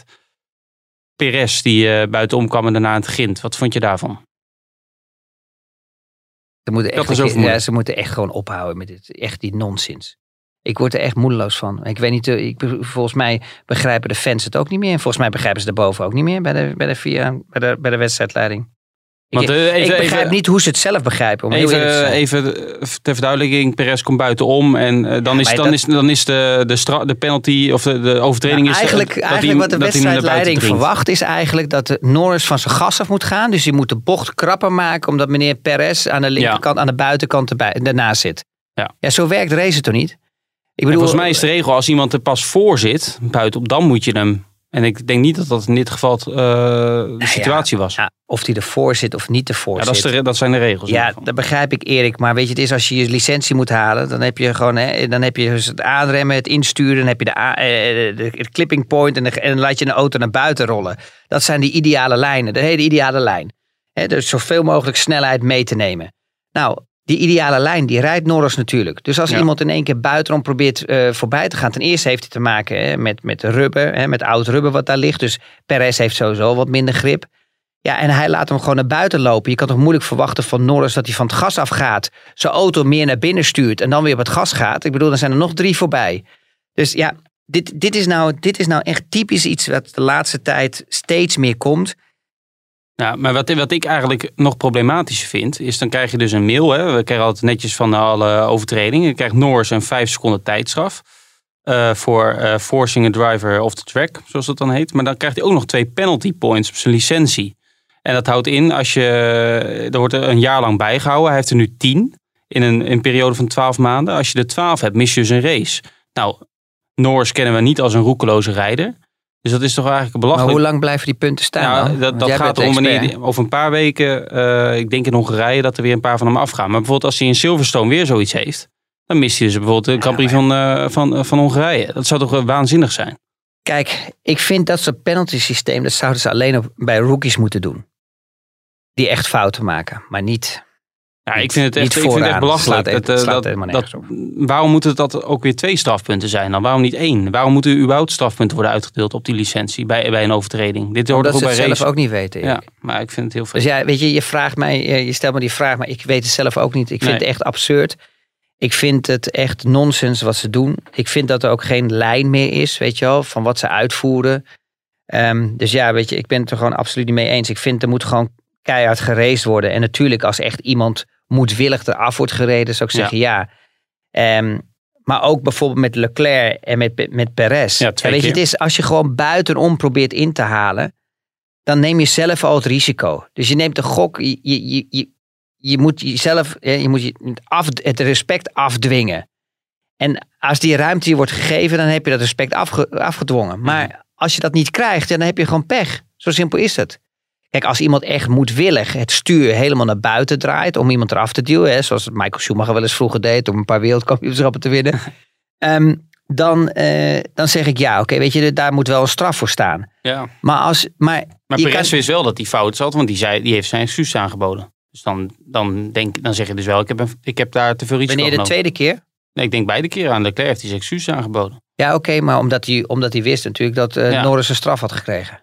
Perez. Die uh, buitenom kwam en daarna aan het grind. Wat vond je daarvan? Ze moeten, echt, dat is een, ja, ze moeten echt gewoon ophouden met dit. Echt die nonsens. Ik word er echt moedeloos van. Ik weet niet, ik, volgens mij begrijpen de fans het ook niet meer. En volgens mij begrijpen ze daarboven ook niet meer bij de, bij de, via, bij de, bij de wedstrijdleiding. Ik, Want, uh, even, ik begrijp even, niet hoe ze het zelf begrijpen. Om even, heel even ter verduidelijking, Perez komt buitenom en uh, dan, is, dan, dat, is, dan is de, de, stra- de penalty of de, de overtreding... Nou, is eigenlijk dat eigenlijk die, wat de wedstrijdleiding verwacht is eigenlijk dat de Norris van zijn gas af moet gaan. Dus die moet de bocht krapper maken omdat meneer Perez aan de linkerkant, ja. aan de buitenkant erbij, ernaast zit. Ja. ja, zo werkt race toch niet? Ik bedoel, volgens mij is de regel, als iemand er pas voor zit, buitenop, dan moet je hem... En ik denk niet dat dat in dit geval uh, de nou situatie ja, was. Ja, of hij ervoor zit of niet ervoor ja, dat, is de, zit. dat zijn de regels. Ja, dat begrijp ik, Erik. Maar weet je, het is als je je licentie moet halen, dan heb je gewoon, hè, dan heb je dus het aanremmen, het insturen, dan heb je de, de, de clipping point en, de, en dan laat je een auto naar buiten rollen. Dat zijn die ideale lijnen, de hele ideale lijn. Hè, dus zoveel mogelijk snelheid mee te nemen. Nou, die ideale lijn, die rijdt Norris natuurlijk. Dus als ja. iemand in één keer buitenom probeert uh, voorbij te gaan. Ten eerste heeft hij te maken hè, met, met rubber, hè, met oud rubber wat daar ligt. Dus Perez heeft sowieso wat minder grip. Ja, en hij laat hem gewoon naar buiten lopen. Je kan toch moeilijk verwachten van Norris dat hij van het gas afgaat. Zijn auto meer naar binnen stuurt en dan weer op het gas gaat. Ik bedoel, dan zijn er nog drie voorbij. Dus ja, dit, dit, is, nou, dit is nou echt typisch iets wat de laatste tijd steeds meer komt. Ja, maar wat, wat ik eigenlijk nog problematischer vind, is dan krijg je dus een mail. Hè? We krijgen altijd netjes van alle overtredingen. Je krijgt Norris een vijf seconden tijdstraf uh, voor uh, forcing a driver off the track, zoals dat dan heet. Maar dan krijgt hij ook nog twee penalty points op zijn licentie. En dat houdt in, als je, er wordt er een jaar lang bijgehouden. Hij heeft er nu tien in een, in een periode van twaalf maanden. Als je er twaalf hebt, mis je dus een race. Nou, Norris kennen we niet als een roekeloze rijder. Dus dat is toch eigenlijk belachelijk. Maar hoe lang blijven die punten staan? Ja, dat dat gaat erom wanneer over een paar weken, uh, ik denk in Hongarije, dat er weer een paar van hem afgaan. Maar bijvoorbeeld als hij in Silverstone weer zoiets heeft, dan mist hij dus bijvoorbeeld de Grand Prix ja, maar... van, uh, van, uh, van Hongarije. Dat zou toch uh, waanzinnig zijn? Kijk, ik vind dat soort penalty systeem, dat zouden ze alleen op, bij rookies moeten doen. Die echt fouten maken, maar niet... Ja, ik vind het echt, ik vind het echt belachelijk. Het slaat, dat, het dat, dat, waarom moeten dat ook weer twee strafpunten zijn dan? Waarom niet één? Waarom moeten er überhaupt strafpunten worden uitgedeeld op die licentie bij, bij een overtreding? Dit hoort Omdat ook ze bij het race. zelf ook niet weten. Ja, maar ik vind het heel veel. Dus ja, weet je, je vraagt mij, je stelt me die vraag, maar ik weet het zelf ook niet. Ik vind nee. het echt absurd. Ik vind het echt nonsens wat ze doen. Ik vind dat er ook geen lijn meer is, weet je wel, van wat ze uitvoeren. Um, dus ja, weet je, ik ben het er gewoon absoluut niet mee eens. Ik vind er moet gewoon keihard geraced worden. En natuurlijk als echt iemand moedwillig eraf wordt gereden, zou ik zeggen ja. ja. Um, maar ook bijvoorbeeld met Leclerc en met, met Perez. Ja, ja, weet je, het is, als je gewoon buitenom probeert in te halen, dan neem je zelf al het risico. Dus je neemt de gok, je, je, je, je moet jezelf, je moet je af, het respect afdwingen. En als die ruimte je wordt gegeven, dan heb je dat respect afge, afgedwongen. Maar als je dat niet krijgt, dan heb je gewoon pech. Zo simpel is het. Kijk, als iemand echt moedwillig het stuur helemaal naar buiten draait om iemand eraf te duwen, hè, zoals Michael Schumacher wel eens vroeger deed om een paar wereldkampioenschappen te winnen, um, dan, uh, dan zeg ik ja, oké, okay, weet je, daar moet wel een straf voor staan. Ja. Maar als, maar, maar Perez kan... wist wel dat hij fout zat, want die, zei, die heeft zijn excuus aangeboden. Dus dan, dan, denk, dan zeg je dus wel, ik heb, een, ik heb daar te veel risico genomen. Wanneer de tweede keer? Nee, ik denk beide keren aan. Leclerc heeft hij zijn excuus aangeboden. Ja, oké, okay, maar omdat hij, omdat hij wist natuurlijk dat uh, ja. Norris een straf had gekregen.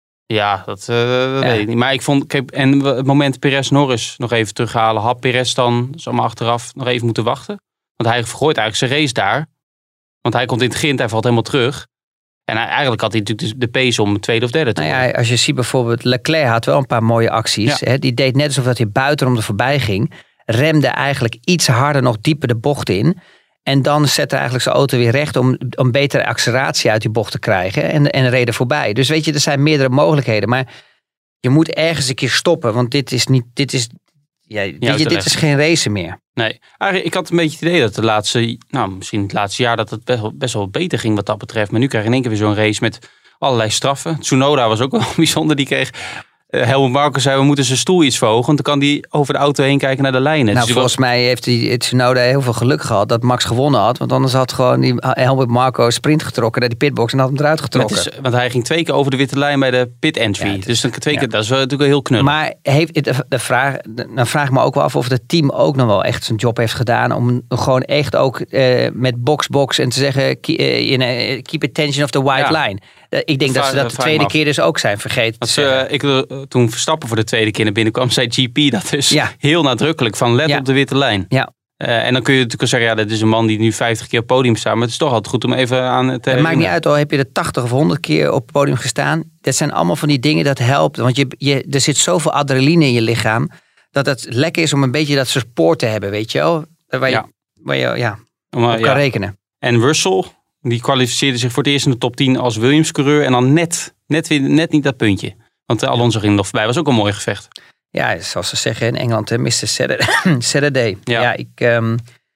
Ja, dat, uh, dat ja. weet ik niet. Maar ik vond, kijk, en het moment Perez-Norris nog even terughalen, had Perez dan, dus allemaal achteraf, nog even moeten wachten. Want hij vergooit eigenlijk zijn race daar. Want hij komt in het grind, hij valt helemaal terug. En hij, eigenlijk had hij natuurlijk de pace om tweede of derde te worden. Nou ja, als je ziet bijvoorbeeld, Leclerc had wel een paar mooie acties. Ja. Hè? Die deed net alsof dat hij buitenom er voorbij ging. Remde eigenlijk iets harder nog dieper de bocht in. En dan zette eigenlijk zijn auto weer recht om, om betere acceleratie uit die bocht te krijgen. En, en reden voorbij. Dus weet je, er zijn meerdere mogelijkheden. Maar je moet ergens een keer stoppen. Want dit is niet, dit is, ja, weet je, dit is geen race meer. Nee, eigenlijk, ik had een beetje het idee dat de laatste, nou misschien het laatste jaar dat het best wel, best wel beter ging wat dat betreft. Maar nu krijg je in één keer weer zo'n race met allerlei straffen. Tsunoda was ook wel bijzonder, die kreeg... Uh, Helmut Marko zei, we moeten zijn stoel iets verhogen. Want dan kan hij over de auto heen kijken naar de lijnen. Nou, dus volgens was... mij heeft hij Tsunoda heel veel geluk gehad dat Max gewonnen had. Want anders had gewoon die Helmut Marko sprint getrokken naar die pitbox en had hem eruit getrokken. Is, want hij ging twee keer over de witte lijn bij de pit entry. Ja, dus twee keer, ja. dat is wel natuurlijk heel knullig. Maar heeft, de vraag, dan vraag ik me ook wel af of het team ook nog wel echt zijn job heeft gedaan. Om gewoon echt ook uh, met box-box en te zeggen, keep attention of the white ja. line. ik denk dat ze dat de tweede keer dus ook zijn vergeten te zeggen. Ik, toen Verstappen voor de tweede keer naar binnen kwam, zei G P dat dus ja. heel nadrukkelijk. Van let ja. op de witte lijn. Ja. Uh, en dan kun je natuurlijk zeggen, ja, dat is een man die nu vijftig keer op het podium staat. Maar het is toch altijd goed om even aan te... Het herinneren. maakt niet uit, al heb je er tachtig of honderd keer op het podium gestaan. Dat zijn allemaal van die dingen dat helpt. Want je, je, er zit zoveel adrenaline in je lichaam. Dat het lekker is om een beetje dat support te hebben, weet je wel. Waar je, ja. Waar je ja, om, uh, op kan ja. rekenen. En Russell, die kwalificeerde zich voor het eerst in de top tien als Williams-coureur. En dan net, net, weer, net niet dat puntje. Want uh, Alonso ging er nog voorbij. Was ook een mooi gevecht. Ja, zoals ze zeggen in Engeland, mister Saturday. Ja, ja ik, um,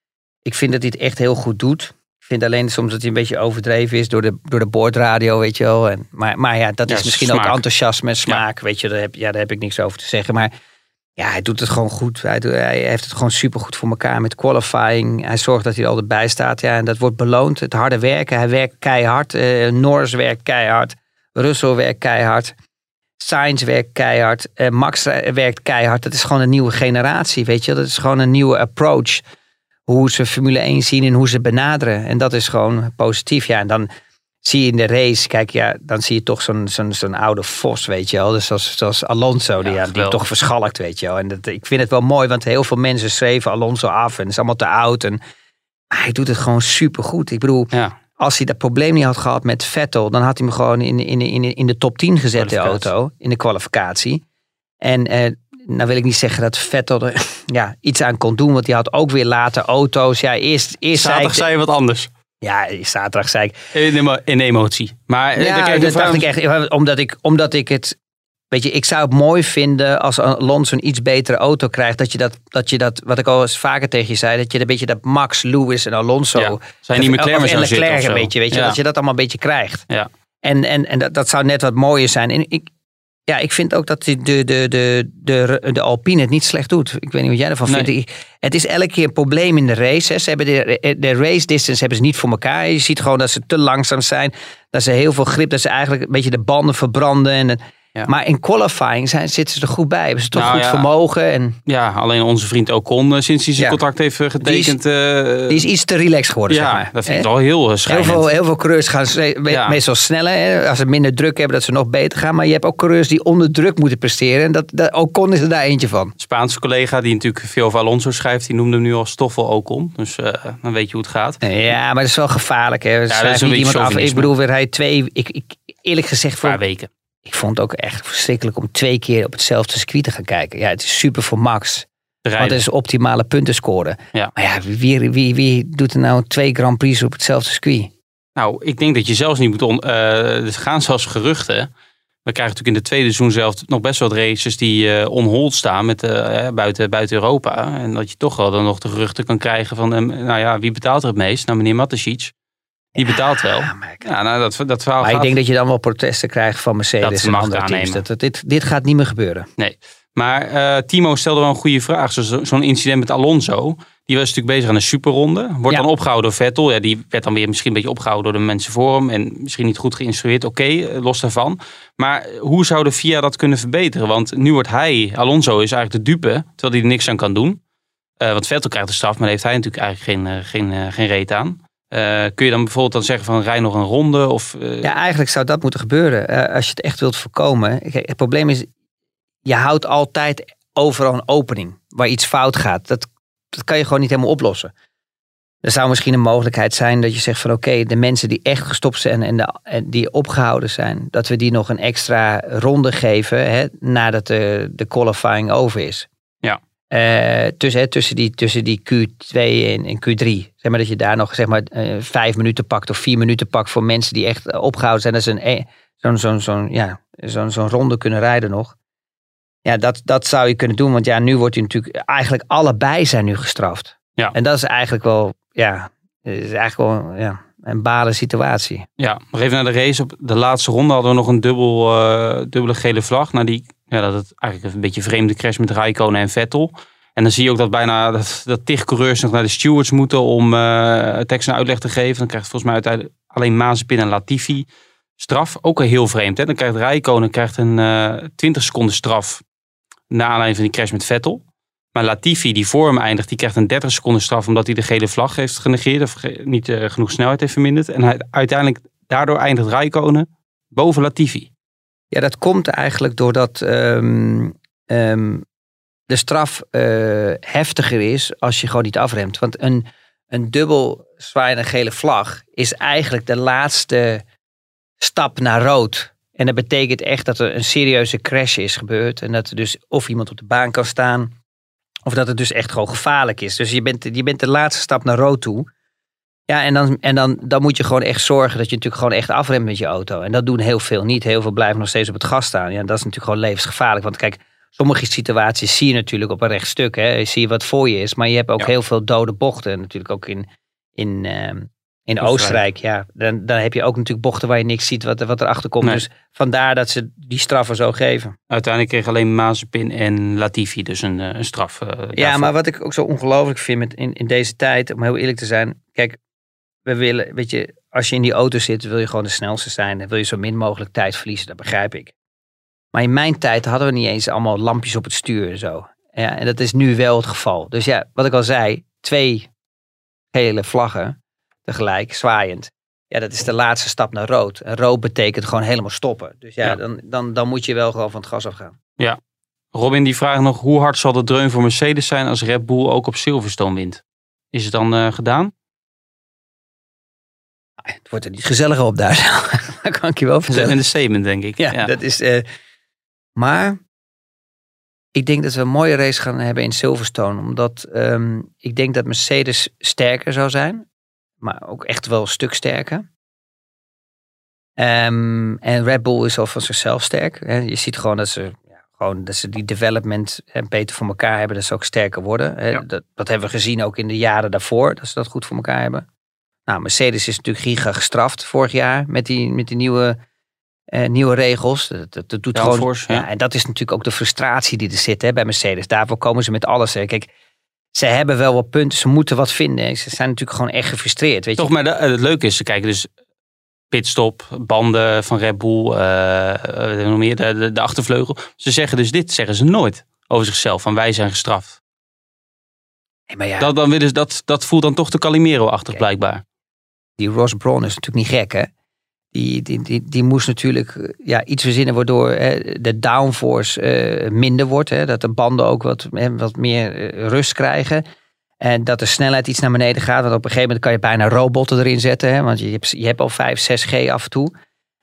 ik vind dat hij het echt heel goed doet. Ik vind alleen soms dat hij een beetje overdreven is door de, door de boordradio, weet je wel. En, maar, maar ja, dat is ja, misschien smaak. ook enthousiasme, smaak, ja. weet je. Daar heb, ja, daar heb ik niks over te zeggen. Maar ja, hij doet het gewoon goed. Hij, doet, hij heeft het gewoon supergoed voor elkaar met qualifying. Hij zorgt dat hij er altijd bij staat. Ja, en dat wordt beloond. Het harde werken. Hij werkt keihard. Uh, Norris werkt keihard. Russell werkt keihard. Sainz werkt keihard. Uh, Max werkt keihard. Dat is gewoon een nieuwe generatie, weet je. Dat is gewoon een nieuwe approach. Hoe ze Formule één zien en hoe ze benaderen. En dat is gewoon positief. Ja, en dan zie je in de race, kijk, ja, dan zie je toch zo'n, zo'n, zo'n oude vos, weet je wel. Dus zoals, zoals Alonso, die, ja, die toch verschalkt, weet je wel. En dat, ik vind het wel mooi, want heel veel mensen schreven Alonso af. En het is allemaal te oud. En, maar hij doet het gewoon supergoed. Ik bedoel, ja. als hij dat probleem niet had gehad met Vettel, dan had hij hem gewoon in, in, in, in de top tien gezet, de auto. In de kwalificatie. En eh, nou wil ik niet zeggen dat Vettel er ja, iets aan kon doen, want hij had ook weer later auto's. Ja, eerst, eerst Zaterdag zei je wat anders. Ja, zaterdag zei ik. In, in emotie. Maar ja, dan dat dacht ik echt. Omdat ik, omdat ik het. Weet je, ik zou het mooi vinden als Alonso een iets betere auto krijgt. Dat je dat, dat je dat, wat ik al eens vaker tegen je zei, dat je een beetje dat Max, Lewis en Alonso. Ja, zijn niet McLaren of, of, en Leclerc zitten een beetje, weet je, ja. dat je dat allemaal een beetje krijgt. Ja. En, en, en dat, dat zou net wat mooier zijn. En ik, ja, ik vind ook dat de, de, de, de, de, de Alpine het niet slecht doet. Ik weet niet wat jij ervan nee. vindt. Het is elke keer een probleem in de race. Hè. Ze hebben de, de race distance hebben ze niet voor elkaar. Je ziet gewoon dat ze te langzaam zijn. Dat ze heel veel grip, dat ze eigenlijk een beetje de banden verbranden. En, ja. Maar in qualifying zijn, zitten ze er goed bij. Hebben ze toch nou, goed ja. vermogen. En... Ja, alleen onze vriend Ocon, sinds hij zijn ja. contract heeft getekend. Die is, uh... die is iets te relaxed geworden, ja, zeg maar. Dat vind ik wel heel schrijnend. Heel veel, heel veel coureurs gaan ja. meestal sneller. Hè, als ze minder druk hebben, dat ze nog beter gaan. Maar je hebt ook coureurs die onder druk moeten presteren. En dat, dat, Ocon is er daar eentje van. Spaanse collega die natuurlijk veel over Alonso schrijft, die noemde hem nu al Stoffel Ocon. Dus uh, dan weet je hoe het gaat. Ja, maar dat is wel gevaarlijk. Hè. Ja, dat is niet iemand af. Ik bedoel, weer hij twee... Ik, ik, eerlijk gezegd... Een paar weken. Ik vond het ook echt verschrikkelijk om twee keer op hetzelfde circuit te gaan kijken. Ja, het is super voor Max. Want het is optimale punten scoren. Ja. Maar ja, wie, wie, wie doet er nou twee Grand Prix op hetzelfde circuit? Nou, ik denk dat je zelfs niet moet... On, uh, er gaan zelfs geruchten. We krijgen natuurlijk in de tweede seizoen zelf nog best wat races die uh, on hold staan met, uh, buiten, buiten Europa. En dat je toch wel dan nog de geruchten kan krijgen van... Um, nou ja, wie betaalt er het meest? Nou, meneer Mateschitz. Die betaalt wel. Ja, ja, nou, dat, dat verhaal maar gaat... ik denk dat je dan wel protesten krijgt van Mercedes en andere teams. Dat, dat, dit, dit gaat niet meer gebeuren. Nee, maar uh, Timo stelde wel een goede vraag. Zo, zo'n incident met Alonso. Die was natuurlijk bezig aan een superronde. Wordt ja. dan opgehouden door Vettel. Ja, die werd dan weer misschien een beetje opgehouden door de mensen voor hem. En misschien niet goed geïnstrueerd. Oké, okay, los daarvan. Maar hoe zou de F I A dat kunnen verbeteren? Want nu wordt hij, Alonso is eigenlijk de dupe. Terwijl hij er niks aan kan doen. Uh, want Vettel krijgt de straf. Maar daar heeft hij natuurlijk eigenlijk geen, uh, geen, uh, geen reet aan. Uh, kun je dan bijvoorbeeld dan zeggen van rij nog een ronde? Of, uh... Ja, eigenlijk zou dat moeten gebeuren. Uh, als je het echt wilt voorkomen. Kijk, het probleem is, je houdt altijd overal een opening waar iets fout gaat. Dat, dat kan je gewoon niet helemaal oplossen. Er zou misschien een mogelijkheid zijn dat je zegt van oké, okay, de mensen die echt gestopt zijn en, de, en die opgehouden zijn, dat we die nog een extra ronde geven hè, nadat de, de qualifying over is. Ja. Uh, tussen, hè, tussen, die, tussen die Q twee en, en Q drie. Zeg maar dat je daar nog zeg maar, uh, vijf minuten pakt of vier minuten pakt voor mensen die echt opgehouden zijn. Dat ze een, zo'n, zo'n, zo'n, ja, zo'n, zo'n ronde kunnen rijden nog. Ja, dat, dat zou je kunnen doen. Want ja, nu wordt je natuurlijk... Eigenlijk allebei zijn nu gestraft. Ja. En dat is eigenlijk wel... Ja, is eigenlijk wel ja, een balen situatie. Ja, nog even naar de race. Op de laatste ronde hadden we nog een dubbel, uh, dubbele gele vlag. Nou, die... Ja, dat het eigenlijk een beetje een vreemde crash met Räikkönen en Vettel. En dan zie je ook dat bijna dat, dat tig coureurs nog naar de stewards moeten om uh, tekst en uitleg te geven. Dan krijgt volgens mij uiteindelijk alleen Mazepin en Latifi straf. Ook al heel vreemd. Hè? Dan krijgt Räikkönen krijgt een uh, twintig seconden straf na aanleiding van die crash met Vettel. Maar Latifi, die voor hem eindigt, die krijgt een dertig seconden straf omdat hij de gele vlag heeft genegeerd of ge- niet uh, genoeg snelheid heeft verminderd. En hij, uiteindelijk daardoor eindigt Räikkönen Boven Latifi. Ja, dat komt eigenlijk doordat um, um, de straf uh, heftiger is als je gewoon niet afremt. Want een, een dubbel zwaaiende gele vlag is eigenlijk de laatste stap naar rood. En dat betekent echt dat er een serieuze crash is gebeurd. En dat er dus of iemand op de baan kan staan, of dat het dus echt gewoon gevaarlijk is. Dus je bent, je bent de laatste stap naar rood toe. Ja, en, dan, en dan, dan moet je gewoon echt zorgen dat je natuurlijk gewoon echt afremt met je auto. En dat doen heel veel niet. Heel veel blijven nog steeds op het gas staan. Ja, dat is natuurlijk gewoon levensgevaarlijk. Want kijk, sommige situaties zie je natuurlijk op een rechtstuk. Hè. Je zie wat voor je is. Maar je hebt ook ja. heel veel dode bochten. Natuurlijk ook in, in, uh, in Oostenrijk. Oostenrijk. Ja, dan, dan heb je ook natuurlijk bochten waar je niks ziet wat, wat erachter komt. Nee. Dus vandaar dat ze die straffen zo geven. Uiteindelijk kreeg alleen Mazepin en Latifi dus een, een straf. Uh, ja, daarvoor. Maar wat ik ook zo ongelooflijk vind met in, in deze tijd, om heel eerlijk te zijn. Kijk, we willen, weet je, als je in die auto zit, wil je gewoon de snelste zijn. Dan wil je zo min mogelijk tijd verliezen, dat begrijp ik. Maar in mijn tijd hadden we niet eens allemaal lampjes op het stuur en zo. Ja, en dat is nu wel het geval. Dus ja, wat ik al zei, twee gele vlaggen tegelijk, zwaaiend. Ja, dat is de laatste stap naar rood. En rood betekent gewoon helemaal stoppen. Dus ja, ja. Dan, dan, dan moet je wel gewoon van het gas afgaan. Ja. Robin die vraagt nog, hoe hard zal de dreun voor Mercedes zijn als Red Bull ook op Silverstone wint? Is het dan uh, gedaan? Het wordt er niet gezelliger op daar. Dat kan ik je wel vertellen. In de statement, denk ik. Ja, ja. dat is... Uh, maar ik denk dat we een mooie race gaan hebben in Silverstone. Omdat um, ik denk dat Mercedes sterker zou zijn. Maar ook echt wel een stuk sterker. Um, en Red Bull is al van zichzelf sterk. Hè. Je ziet gewoon dat ze, ja, gewoon dat ze die development en beter voor elkaar hebben. Dat ze ook sterker worden. Hè. Ja. Dat, dat hebben we gezien ook in de jaren daarvoor. Dat ze dat goed voor elkaar hebben. Nou, Mercedes is natuurlijk giga gestraft vorig jaar met die, met die nieuwe, uh, nieuwe regels. Dat, dat, dat doet ja, gewoon, fors, ja. Ja, en dat is natuurlijk ook de frustratie die er zit hè, bij Mercedes. Daarvoor komen ze met alles. Hè. Kijk, ze hebben wel wat punten, ze moeten wat vinden. Ze zijn natuurlijk gewoon echt gefrustreerd. Weet Toch, je? Maar de, het leuke is, ze kijken dus pitstop, banden van Red Bull, uh, nog meer, de, de, de achtervleugel. Ze zeggen dus dit, zeggen ze nooit over zichzelf, van wij zijn gestraft. Nee, maar ja, dat, dan willen ze, dat, dat voelt dan toch de Calimero-achtig blijkbaar. Die Ross Brawn is natuurlijk niet gek, hè? Die, die, die, die moest natuurlijk ja, iets verzinnen waardoor hè, de downforce uh, minder wordt. Hè, dat de banden ook wat, hè, wat meer uh, rust krijgen. En dat de snelheid iets naar beneden gaat. Want op een gegeven moment kan je bijna robotten erin zetten. Hè, want je hebt, je hebt al vijf, zes G af en toe.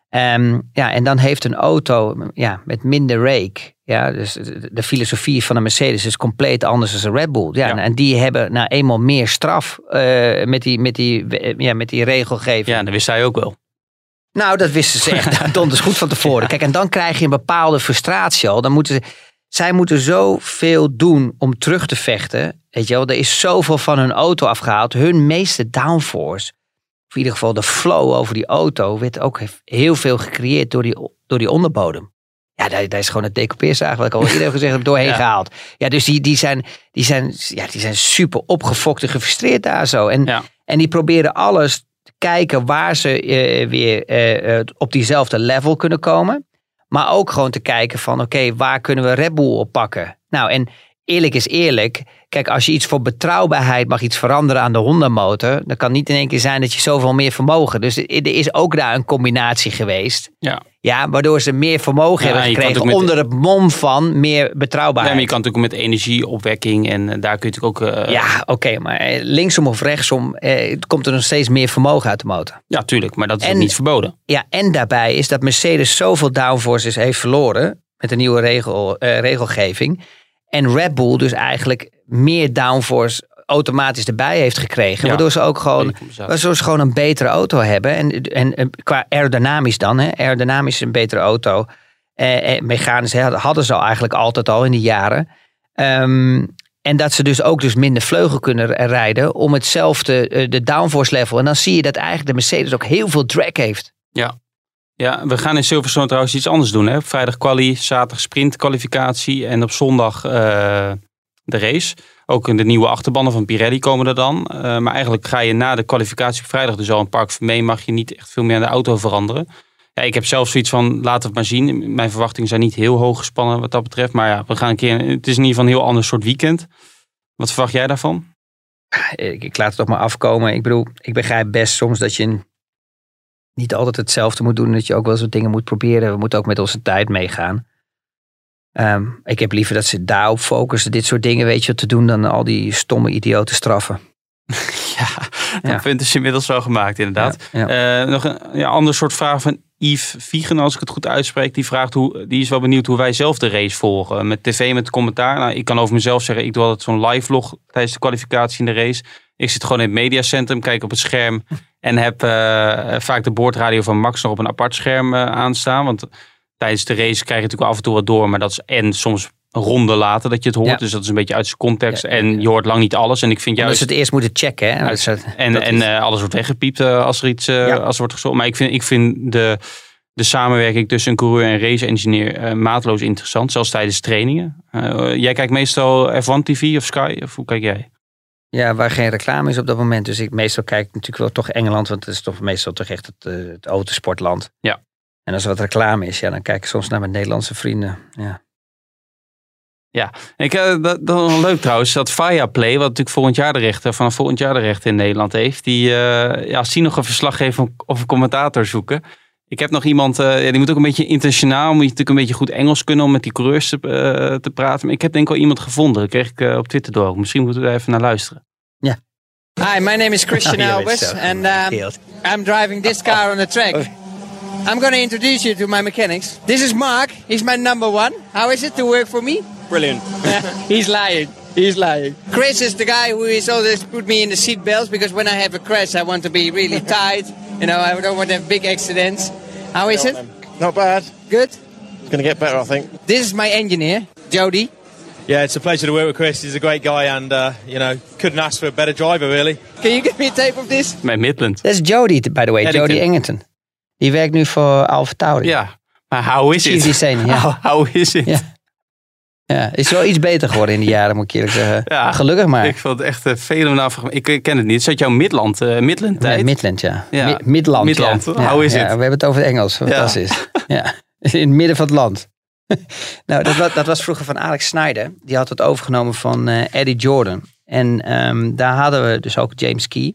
Um, ja, en dan heeft een auto ja, met minder rake. Ja, dus de, de filosofie van een Mercedes is compleet anders dan een Red Bull. Ja, ja. En die hebben nou eenmaal meer straf uh, met, die, met, die, ja, met die regelgeving. Ja, dat wist hij ook wel. Nou, dat wisten ze echt donders goed van tevoren. Ja. Kijk, en dan krijg je een bepaalde frustratie al. Dan moeten ze, zij moeten zoveel doen om terug te vechten. Weet je wel, er is zoveel van hun auto afgehaald. Hun meeste downforce, of in ieder geval de flow over die auto, werd ook heel veel gecreëerd door die, door die onderbodem. Ja, daar, daar is gewoon het decoupeerzaag, wat ik al eerder gezegd heb, doorheen ja. gehaald. Ja, dus die, die, zijn, die, zijn, ja, die zijn super opgefokt en gefrustreerd daar zo. En, ja. en die proberen alles te kijken waar ze uh, weer uh, op diezelfde level kunnen komen. Maar ook gewoon te kijken van, oké, okay, waar kunnen we Red Bull op pakken? Nou, en eerlijk is eerlijk. Kijk, als je iets voor betrouwbaarheid mag iets veranderen aan de Honda-motor, dan kan niet in één keer zijn dat je zoveel meer vermogen. Dus er is ook daar een combinatie geweest. Ja. Ja, waardoor ze meer vermogen ja, hebben gekregen met, onder het mom van meer betrouwbaarheid. Ja, maar je kan natuurlijk ook met energieopwekking en daar kun je natuurlijk ook... Uh... Ja, oké, okay, maar linksom of rechtsom eh, komt er nog steeds meer vermogen uit de motor. Ja, tuurlijk, maar dat is en, ook niet verboden. Ja, en daarbij is dat Mercedes zoveel downforces heeft verloren met de nieuwe regel, uh, regelgeving. En Red Bull dus eigenlijk meer downforce automatisch erbij heeft gekregen. Ja, waardoor ze ook gewoon, waardoor ze gewoon een betere auto hebben. En, en, en qua aerodynamisch dan. Hè, aerodynamisch is een betere auto. Eh, eh, mechanisch hè, hadden ze al eigenlijk altijd al in die jaren. Um, en dat ze dus ook dus minder vleugel kunnen rijden om hetzelfde, uh, de downforce level. En dan zie je dat eigenlijk de Mercedes ook heel veel drag heeft. Ja. Ja, we gaan in Silverstone trouwens iets anders doen. Hè? Op vrijdag quali, zaterdag sprint kwalificatie en op zondag uh, de race. Ook de nieuwe achterbanden van Pirelli komen er dan. Uh, maar eigenlijk ga je na de kwalificatie op vrijdag dus al een Park Vermee, mag je niet echt veel meer aan de auto veranderen. Ja, ik heb zelf zoiets van, laten we het maar zien. Mijn verwachtingen zijn niet heel hoog gespannen wat dat betreft. Maar ja, we gaan een keer, het is in ieder geval een heel ander soort weekend. Wat verwacht jij daarvan? Ik, ik laat het toch maar afkomen. Ik bedoel, ik begrijp best soms dat je een niet altijd hetzelfde moet doen. Dat je ook wel eens wat dingen moet proberen. We moeten ook met onze tijd meegaan. Um, ik heb liever dat ze daarop focussen. Dit soort dingen weet je te doen dan al die stomme idioten straffen. Ja, dat ja. punt is inmiddels wel gemaakt inderdaad. Ja, ja. Uh, nog een ja, ander soort vraag van Yves Viegen, als ik het goed uitspreek. Die vraagt hoe, die is wel benieuwd hoe wij zelf de race volgen. Met tv, met commentaar. Nou, ik kan over mezelf zeggen, ik doe altijd zo'n live vlog tijdens de kwalificatie in de race. Ik zit gewoon in het mediacentrum, kijk op het scherm en heb uh, vaak de boordradio van Max nog op een apart scherm uh, aanstaan. Want tijdens de race krijg je natuurlijk af en toe wat door, maar dat is en soms een ronde later dat je het hoort. Ja. Dus dat is een beetje uit zijn context. Ja, ja, ja. En je hoort lang niet alles. En ik vind juist... Dus het eerst moeten checken. Hè? Uit, en en uh, alles wordt weggepiept uh, als er iets uh, ja. als er wordt gezocht. Maar ik vind, ik vind de, de samenwerking tussen een coureur en race-engineer uh, maatloos interessant. Zelfs tijdens trainingen. Uh, jij kijkt meestal F één T V of Sky? Of hoe kijk jij? Ja, waar geen reclame is op dat moment. Dus ik meestal kijk natuurlijk wel toch Engeland. Want het is toch meestal toch echt het, uh, het autosportland. Ja. En als er wat reclame is, ja, dan kijk ik soms naar mijn Nederlandse vrienden. Ja. Ja, ik, uh, dat, dat is leuk trouwens, dat Viaplay, wat natuurlijk volgend jaar de rechten, vanaf volgend jaar de rechten in Nederland heeft, die, uh, ja, als die nog een verslaggever of een commentator zoeken. Ik heb nog iemand, uh, ja, die moet ook een beetje internationaal, moet je natuurlijk een beetje goed Engels kunnen om met die coureurs te, uh, te praten. Maar ik heb denk ik wel iemand gevonden, dat kreeg ik uh, op Twitter door. Misschien moeten we daar even naar luisteren. Ja. Hi, my name is Christian Albers and um, I'm driving this car on the track. I'm going to introduce you to my mechanics. This is Mark, he's my number one. How is it to work for me? Brilliant. He's lying. He's lying. Chris is the guy who is always put me in the seat belts because when I have a crash, I want to be really tight. You know, I don't want to have big accidents. How is it? Not bad. Good? It's going to get better, I think. This is my engineer, Jody. Yeah, it's a pleasure to work with Chris. He's a great guy and, uh, you know, couldn't ask for a better driver, really. Can you give me a tape of this? Mijn Midland. Dat is Jody, by the way. Eddington. Jody Engleton. Die werkt nu voor Alfa Tauri. Ja, maar how is it? Design, ja. How, how is it? Ja. Ja, is wel iets beter geworden in de jaren, moet ik eerlijk zeggen. Ja, gelukkig maar. Ik vond het echt uh, fenomenaal. Ik ken het niet. Is dat jouw Midland, uh, Midland tijd? Midland, ja. ja. Mi- Midland, Midland. Ja. How is ja, it? we hebben het over het Engels. Fantastisch. Ja. Ja. In het midden van het land. Nou, dat was, dat was vroeger van Alex Snyder. Die had het overgenomen van uh, Eddie Jordan. En um, daar hadden we dus ook James Key.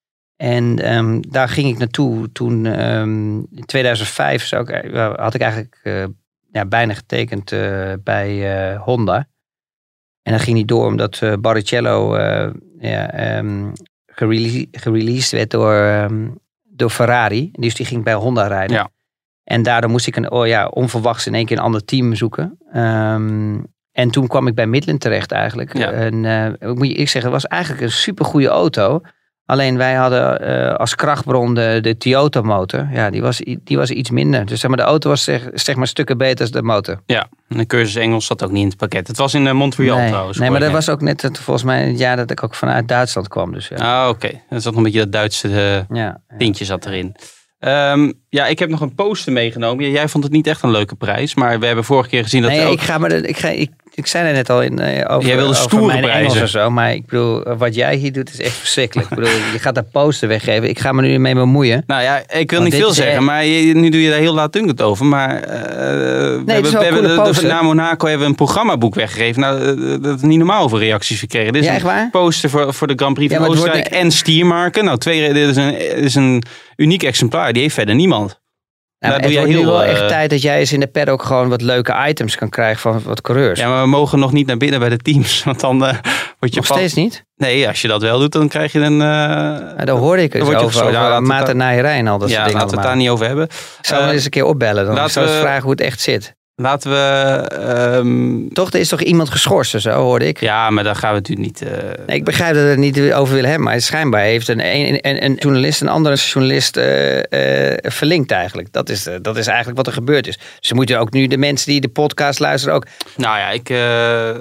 En um, daar ging ik naartoe toen um, in tweeduizend vijf zou ik, had ik eigenlijk uh, ja, bijna getekend uh, bij uh, Honda. En dat ging niet door omdat uh, Barrichello uh, ja, um, gerele- gereleased werd door, um, door Ferrari. Dus die ging bij Honda rijden. Ja. En daardoor moest ik een, oh ja, onverwachts in één keer een ander team zoeken. Um, en toen kwam ik bij Midland terecht eigenlijk. Ja. En uh, moet je ik zeggen, het was eigenlijk een supergoeie auto. Alleen wij hadden uh, als krachtbron de, de Toyota motor. Ja, die was, die was iets minder. Dus zeg maar, de auto was zeg, zeg maar stukken beter dan de motor. Ja, en de cursus Engels zat ook niet in het pakket. Het was in uh, Montreal nee, trouwens. Nee, maar dat was ook net het, volgens mij het jaar dat ik ook vanuit Duitsland kwam. Dus, ja. Ah, oké. Okay. Er zat nog een beetje dat Duitse uh, ja, tintje zat erin. Um, ja, ik heb nog een poster meegenomen. Jij vond het niet echt een leuke prijs, maar we hebben vorige keer gezien dat... Nee, ook... ik ga maar de, ik, ga, ik, ik zei er net al in uh, over, jij wilde over stoere mijn prijzen. Engels of zo, maar ik bedoel, wat jij hier doet is echt verschrikkelijk. Ik bedoel, je gaat daar poster weggeven. Ik ga me nu mee bemoeien. Nou ja, ik wil Want niet veel is, zeggen, uh, maar je, nu doe je daar heel laatdunkend over. Maar uh, nee, we hebben, we hebben de, de, na Monaco hebben we een programmaboek weggegeven. Nou, uh, dat is niet normaal veel reacties gekregen. Dit is ja, een poster voor, voor de Grand Prix ja, van Oostenrijk wordt... en stiermarken. Nou, twee, dit is een, dit is een uniek exemplaar. Die heeft verder niemand. Nou, het wordt heel, nu wel uh, echt tijd dat jij eens in de paddock gewoon wat leuke items kan krijgen van wat coureurs. Ja, maar we mogen nog niet naar binnen bij de teams. Want dan uh, word je nog van... steeds niet? Nee, als je dat wel doet, dan krijg je een... Uh, ja, daar hoorde ik het over, over ja, maternaaierij en al dat ja, soort dingen. Ja, laten we het daar niet over hebben. Ik zou uh, eens een keer opbellen. Dan zou ik we... vragen hoe het echt zit. Laten we... Um... Toch, er is toch iemand geschorst of zo, hoorde ik. Ja, maar daar gaan we natuurlijk niet... Uh... Nee, ik begrijp dat we het niet over willen hebben. Maar schijnbaar heeft een, een, een, een journalist een andere journalist uh, uh, verlinkt eigenlijk. Dat is, uh, dat is eigenlijk wat er gebeurd is. Dus ze moeten ook nu de mensen die de podcast luisteren ook... Nou ja, ik... Uh...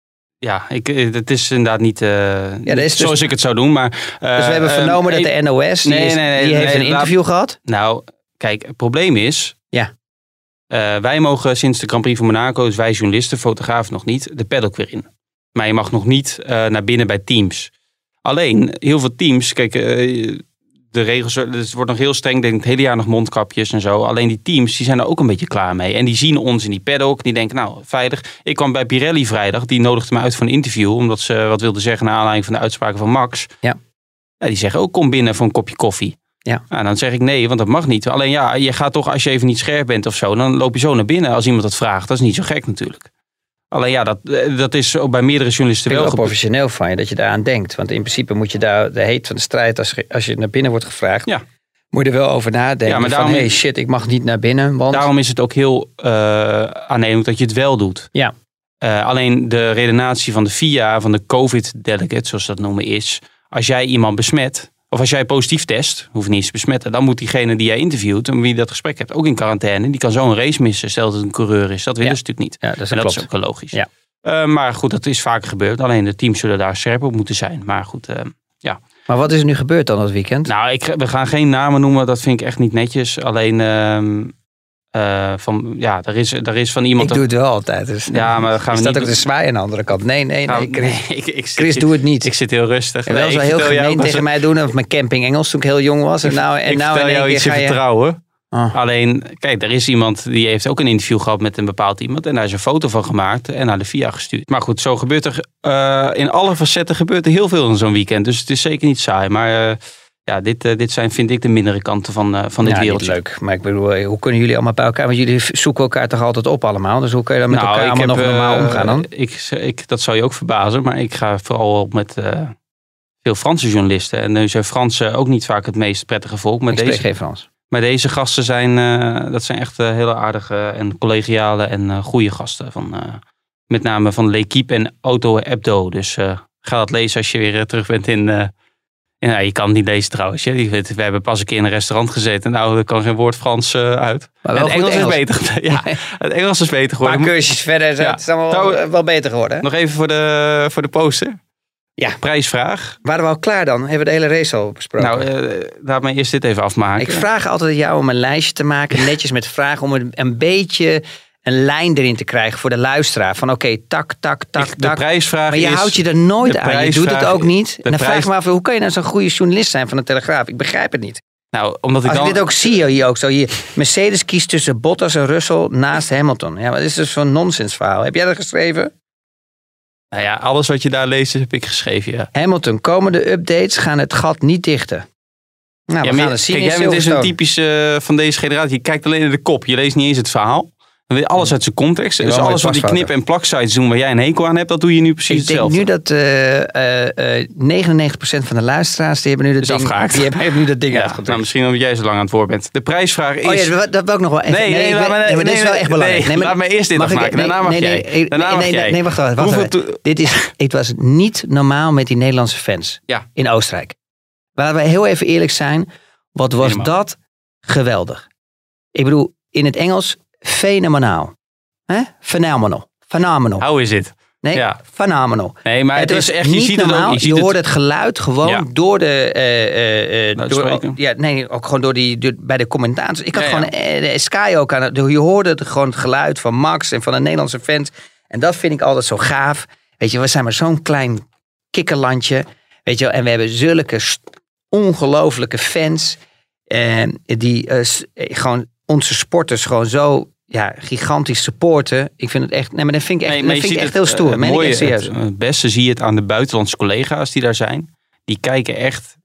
Ja, ik, het is inderdaad niet, uh, ja, is zoals dus, ik het zou doen. Maar, uh, dus we hebben vernomen uh, dat de N O S, die, nee, is, nee, nee, die heeft nee, een interview laat, gehad. Nou, kijk, het probleem is... Ja. Uh, wij mogen sinds de Grand Prix van Monaco, dus wij journalisten, fotografen nog niet, de paddock weer in. Maar je mag nog niet uh, naar binnen bij teams. Alleen, heel veel teams, kijk, uh, de regels, het wordt nog heel streng, denk ik, het hele jaar nog mondkapjes en zo. Alleen die teams, die zijn er ook een beetje klaar mee. En die zien ons in die paddock, die denken, nou, veilig. Ik kwam bij Pirelli vrijdag, die nodigde me uit voor een interview, omdat ze wat wilden zeggen naar aanleiding van de uitspraken van Max. Ja. Ja, die zeggen ook, kom binnen voor een kopje koffie. Ja. Nou, dan zeg ik nee, want dat mag niet. Alleen ja, je gaat toch, als je even niet scherp bent of zo, dan loop je zo naar binnen als iemand dat vraagt. Dat is niet zo gek natuurlijk. Alleen ja, dat, dat is ook bij meerdere journalisten wel... wel gebeurd. Professioneel van je dat je daaraan denkt. Want in principe moet je daar de heet van de strijd, als je, als je naar binnen wordt gevraagd, ja. moet je er wel over nadenken. Ja, maar van, daarom, hey shit, ik mag niet naar binnen. Want... Daarom is het ook heel uh, aannemelijk dat je het wel doet. Ja. Uh, alleen de redenatie van de V I A, van de COVID-delegate, zoals dat noemen, is... als jij iemand besmet, of als jij positief test, hoef je niet eens te besmetten, dan moet diegene die jij interviewt en wie dat gesprek hebt ook in quarantaine. Die kan zo een race missen, stel dat het een coureur is. Dat willen ja. ze natuurlijk niet. Ja, dat is, en dat klopt. is ook wel logisch. Ja. Uh, maar goed, dat is vaker gebeurd. Alleen de teams zullen daar scherp op moeten zijn. Maar goed, uh, ja. Maar wat is er nu gebeurd dan dat weekend? Nou, ik, we gaan geen namen noemen. Dat vind ik echt niet netjes. Alleen... Uh, Uh, van, ja, er is, er is van iemand... Ik doe het wel altijd. Dus ja, maar gaan we is dat niet ook de zwaai aan de andere kant? Nee, nee, nou, nee. Chris, nee, ik, ik zit, Chris doe het niet. Ik zit heel rustig. En wel nee, zo heel gemeen tegen een... mij doen. Of mijn camping Engels toen ik heel jong was. En nou, en ik nou vertel in jou één iets keer in ga je... vertrouwen. Oh. Alleen, kijk, er is iemand die heeft ook een interview gehad met een bepaald iemand. En daar is een foto van gemaakt en naar de V I A gestuurd. Maar goed, zo gebeurt er... Uh, in alle facetten gebeurt er heel veel in zo'n weekend. Dus het is zeker niet saai. Maar... Uh, Ja, dit, uh, dit zijn, vind ik, de mindere kanten van, uh, van dit ja, wereldje. Niet leuk. Maar ik bedoel, hoe kunnen jullie allemaal bij elkaar? Want jullie zoeken elkaar toch altijd op allemaal? Dus hoe kun je dan met nou, elkaar allemaal heb, nog normaal uh, omgaan dan? Ik, ik, dat zou je ook verbazen. Maar ik ga vooral op met uh, veel Franse journalisten. En nu zijn Fransen ook niet vaak het meest prettige volk. Maar ik deze, spreek geen Frans. Maar deze gasten zijn, uh, dat zijn echt uh, hele aardige en collegiale en uh, goede gasten. Van, uh, met name van L'Équipe en Auto Hebdo. Dus uh, ga dat lezen als je weer uh, terug bent in... Uh, Ja, je kan het niet lezen trouwens. We hebben pas een keer in een restaurant gezeten. Nou, er kan geen woord Frans uh, uit. Maar wel het Engels, Engels is beter. Ja, het Engels is beter geworden. Een paar cursusjes verder. Ja. Het is allemaal wel, wel beter geworden. Hè? Nog even voor de, voor de poster. Ja. Prijsvraag. Waren we al klaar dan? Hebben we de hele race al besproken? Nou, uh, laat me eerst dit even afmaken. Ik vraag altijd jou om een lijstje te maken. Netjes met vragen. Om een, een beetje... een lijn erin te krijgen voor de luisteraar. Van oké, okay, tak, tak, tak, ik, tak. De prijsvraag maar je is, houdt je er nooit aan. Je doet het ook niet. En dan prijs... vraag ik me af, hoe kan je nou zo'n goede journalist zijn van de Telegraaf? Ik begrijp het niet. Nou, omdat ik Als dan... ik dit ook zie, hier ook zo. Hier, Mercedes kiest tussen Bottas en Russell naast Hamilton. Ja, wat is dus zo'n nonsensverhaal? Heb jij dat geschreven? Nou ja, alles wat je daar leest heb ik geschreven, ja. Hamilton, komende updates gaan het gat niet dichten. Nou, ja, we gaan maar, het zien. Kijk, jij bent dus een typische uh, van deze generatie. Je kijkt alleen naar de kop. Je leest niet eens het verhaal. Dan weet alles uit zijn context. Dus alles wat die knip- en plaksites doen waar jij een hekel aan hebt, dat doe je nu precies hetzelfde. Ik denk nu dat uh, uh, uh, negenennegentig procent van de luisteraars, die hebben nu dat ding, afgehaakt. Die hebben nu dat ding ja, uitgedrukt. Nou, misschien omdat jij zo lang aan het woord bent. De prijsvraag is... Oh ja, dat wil ik nog wel even. Nee, nee, nee, nee, maar, nee, maar dit is wel echt belangrijk. Nee, nee, maar, laat me eerst dit afmaken. Ik, nee, Daarna mag nee, jij. Nee, Daarna nee, mag nee, jij. nee, wacht even. Wacht even. Dit is, het was niet normaal met die Nederlandse fans ja. in Oostenrijk. Laten we heel even eerlijk zijn. Wat was Helemaal. dat geweldig. Ik bedoel, in het Engels, fenomenaal. Hè? Phenomenal. Phenomenal. How is it? Nee, ja. phenomenal. Nee, maar het, het is echt, je ziet normaal. het ook. Je, ziet je hoort het... het geluid gewoon ja. door de... Uh, uh, door, ja, nee, ook gewoon door die, door, bij de commentators. Ik had ja, gewoon ja. de Sky ook aan het... Je hoorde het, gewoon het geluid van Max en van de Nederlandse fans. En dat vind ik altijd zo gaaf. Weet je, we zijn maar zo'n klein kikkerlandje. Weet je, en we hebben zulke ongelofelijke fans. Uh, die uh, gewoon onze sporters gewoon zo... Ja, gigantisch supporten. Ik vind het echt, nee, maar dat vind ik echt, nee, dat vind ik echt het, heel stoer. Het, mooie, echt serieus. Het, het beste zie je het aan de buitenlandse collega's die daar zijn. Die kijken echt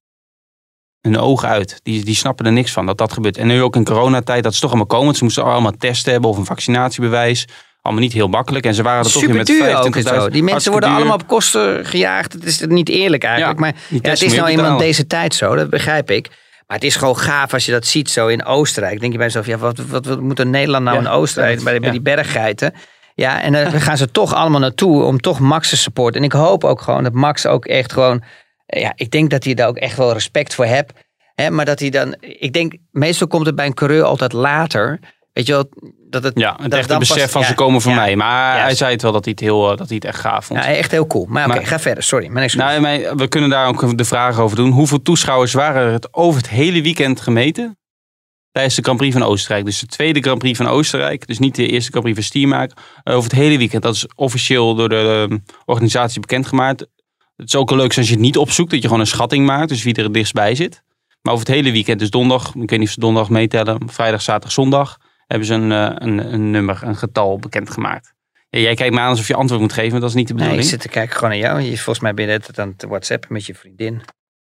hun ogen uit. Die, die snappen er niks van dat dat gebeurt. En nu ook in coronatijd, dat is toch allemaal komen. Ze moesten allemaal testen hebben of een vaccinatiebewijs. Allemaal niet heel makkelijk. En ze waren er toch weer met vijfentwintigduizend. Die mensen worden duur. allemaal op kosten gejaagd. Het is niet eerlijk eigenlijk. Ja, maar ja, het is nou eenmaal in deze tijd zo. Dat begrijp ik. Maar het is gewoon gaaf als je dat ziet zo in Oostenrijk. Denk je bij jezelf, ja, wat, wat, wat moet een Nederland nou ja, in Oostenrijk bij, ja. bij die berggeiten? Ja, en dan gaan ze toch allemaal naartoe om toch Max te supporten. En ik hoop ook gewoon dat Max ook echt gewoon... Ja, ik denk dat hij daar ook echt wel respect voor hebt. Hè, maar dat hij dan... Ik denk, meestal komt het bij een coureur altijd later... Weet je wel, dat het... Ja, het dat echte besef pas, van ja, ze komen van ja, mij. Maar ja, hij zei het wel dat hij het, heel, dat hij het echt gaaf vond. Ja, echt heel cool. Maar, maar oké, okay, ga verder. Sorry. Mijn nou, maar we kunnen daar ook de vraag over doen. Hoeveel toeschouwers waren er het over het hele weekend gemeten? Tijdens de Grand Prix van Oostenrijk. Dus de tweede Grand Prix van Oostenrijk. Dus niet de eerste Grand Prix van Stiermaak. Over het hele weekend. Dat is officieel door de um, organisatie bekendgemaakt. Het is ook leuk als je het niet opzoekt. Dat je gewoon een schatting maakt. Dus wie er het dichtstbij zit. Maar over het hele weekend. Dus donderdag. Ik weet niet of ze donderdag meetellen. Vrijdag, zaterdag, zondag. Hebben ze een, een, een nummer, een getal bekendgemaakt. Ja, jij kijkt me aan alsof je antwoord moet geven. Maar dat is niet de bedoeling. Nee, ik zit te kijken gewoon naar jou. Je, volgens mij ben je net aan het WhatsAppen met je vriendin.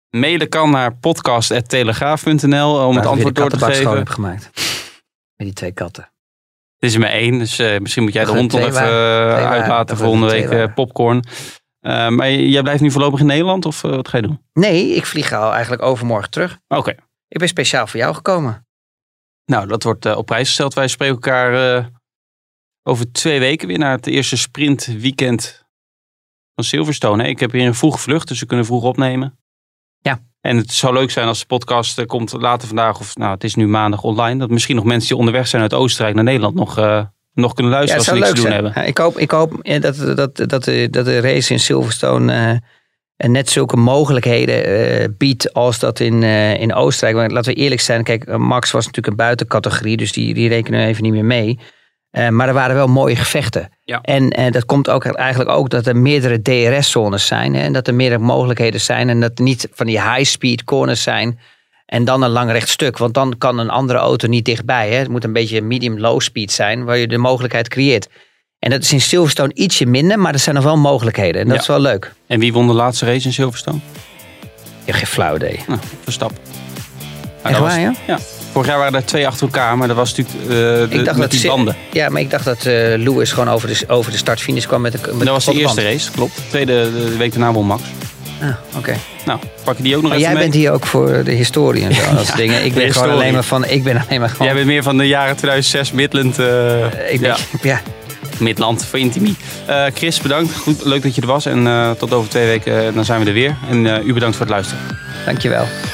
Mailen kan naar podcast at telegraaf punt n l om het antwoord door te geven. Heb gemaakt. Met die twee katten. Het is er maar één, dus uh, misschien moet jij de Ach, hond nog even uh, uitlaten volgende week uh, popcorn. Uh, maar jij blijft nu voorlopig in Nederland of uh, wat ga je doen? Nee, ik vlieg al eigenlijk overmorgen terug. Oké. Okay. Ik ben speciaal voor jou gekomen. Nou, dat wordt uh, op prijs gesteld. Wij spreken elkaar uh, over twee weken weer naar het eerste sprintweekend van Silverstone. Hè? Ik heb hier een vroege vlucht, dus we kunnen vroeg opnemen. Ja. En het zou leuk zijn als de podcast uh, komt later vandaag, of nou, het is nu maandag online, dat misschien nog mensen die onderweg zijn uit Oostenrijk naar Nederland nog, uh, nog kunnen luisteren ja, als ze niks te doen zijn. hebben. Ja, ik hoop, ik hoop dat, dat, dat, de, dat de race in Silverstone uh, net zulke mogelijkheden uh, biedt als dat in, uh, in Oostenrijk. Want laten we eerlijk zijn, kijk, Max was natuurlijk een buitencategorie, dus die, die rekenen we even niet meer mee. Uh, maar er waren wel mooie gevechten. Ja. En uh, dat komt ook eigenlijk ook dat er meerdere D R S-zones zijn. Hè, en dat er meerdere mogelijkheden zijn. En dat er niet van die high-speed corners zijn. En dan een lang recht stuk. Want dan kan een andere auto niet dichtbij. Hè. Het moet een beetje medium-low speed zijn. Waar je de mogelijkheid creëert. En dat is in Silverstone ietsje minder. Maar er zijn nog wel mogelijkheden. En dat ja. is wel leuk. En wie won de laatste race in Silverstone? Ja, geen flauw idee. Nou, Verstappen. Nou, Echt waar, ja? Ja. Vorig jaar waren er twee achter elkaar, maar dat was natuurlijk uh, de, ik dacht met dat die banden. Ja, maar ik dacht dat uh, Lewis gewoon over de, over de start-finish kwam met de met Dat was de, de eerste band. race, klopt. De tweede de week daarna won Max. Ah, oké. Okay. Nou, pak je die ook nog maar even jij mee? bent hier ook voor de historie en zo. ja, dat dingen. Ik ben gewoon alleen maar van... Ik ben alleen maar gewoon... Jij bent meer van de jaren tweeduizend zes Midland. Uh, uh, ik ben, ja. ja. Midland voor Intimi. Uh, Chris, bedankt. Goed, leuk dat je er was. En uh, tot over twee weken uh, dan zijn we er weer. En uh, u bedankt voor het luisteren. Dankjewel.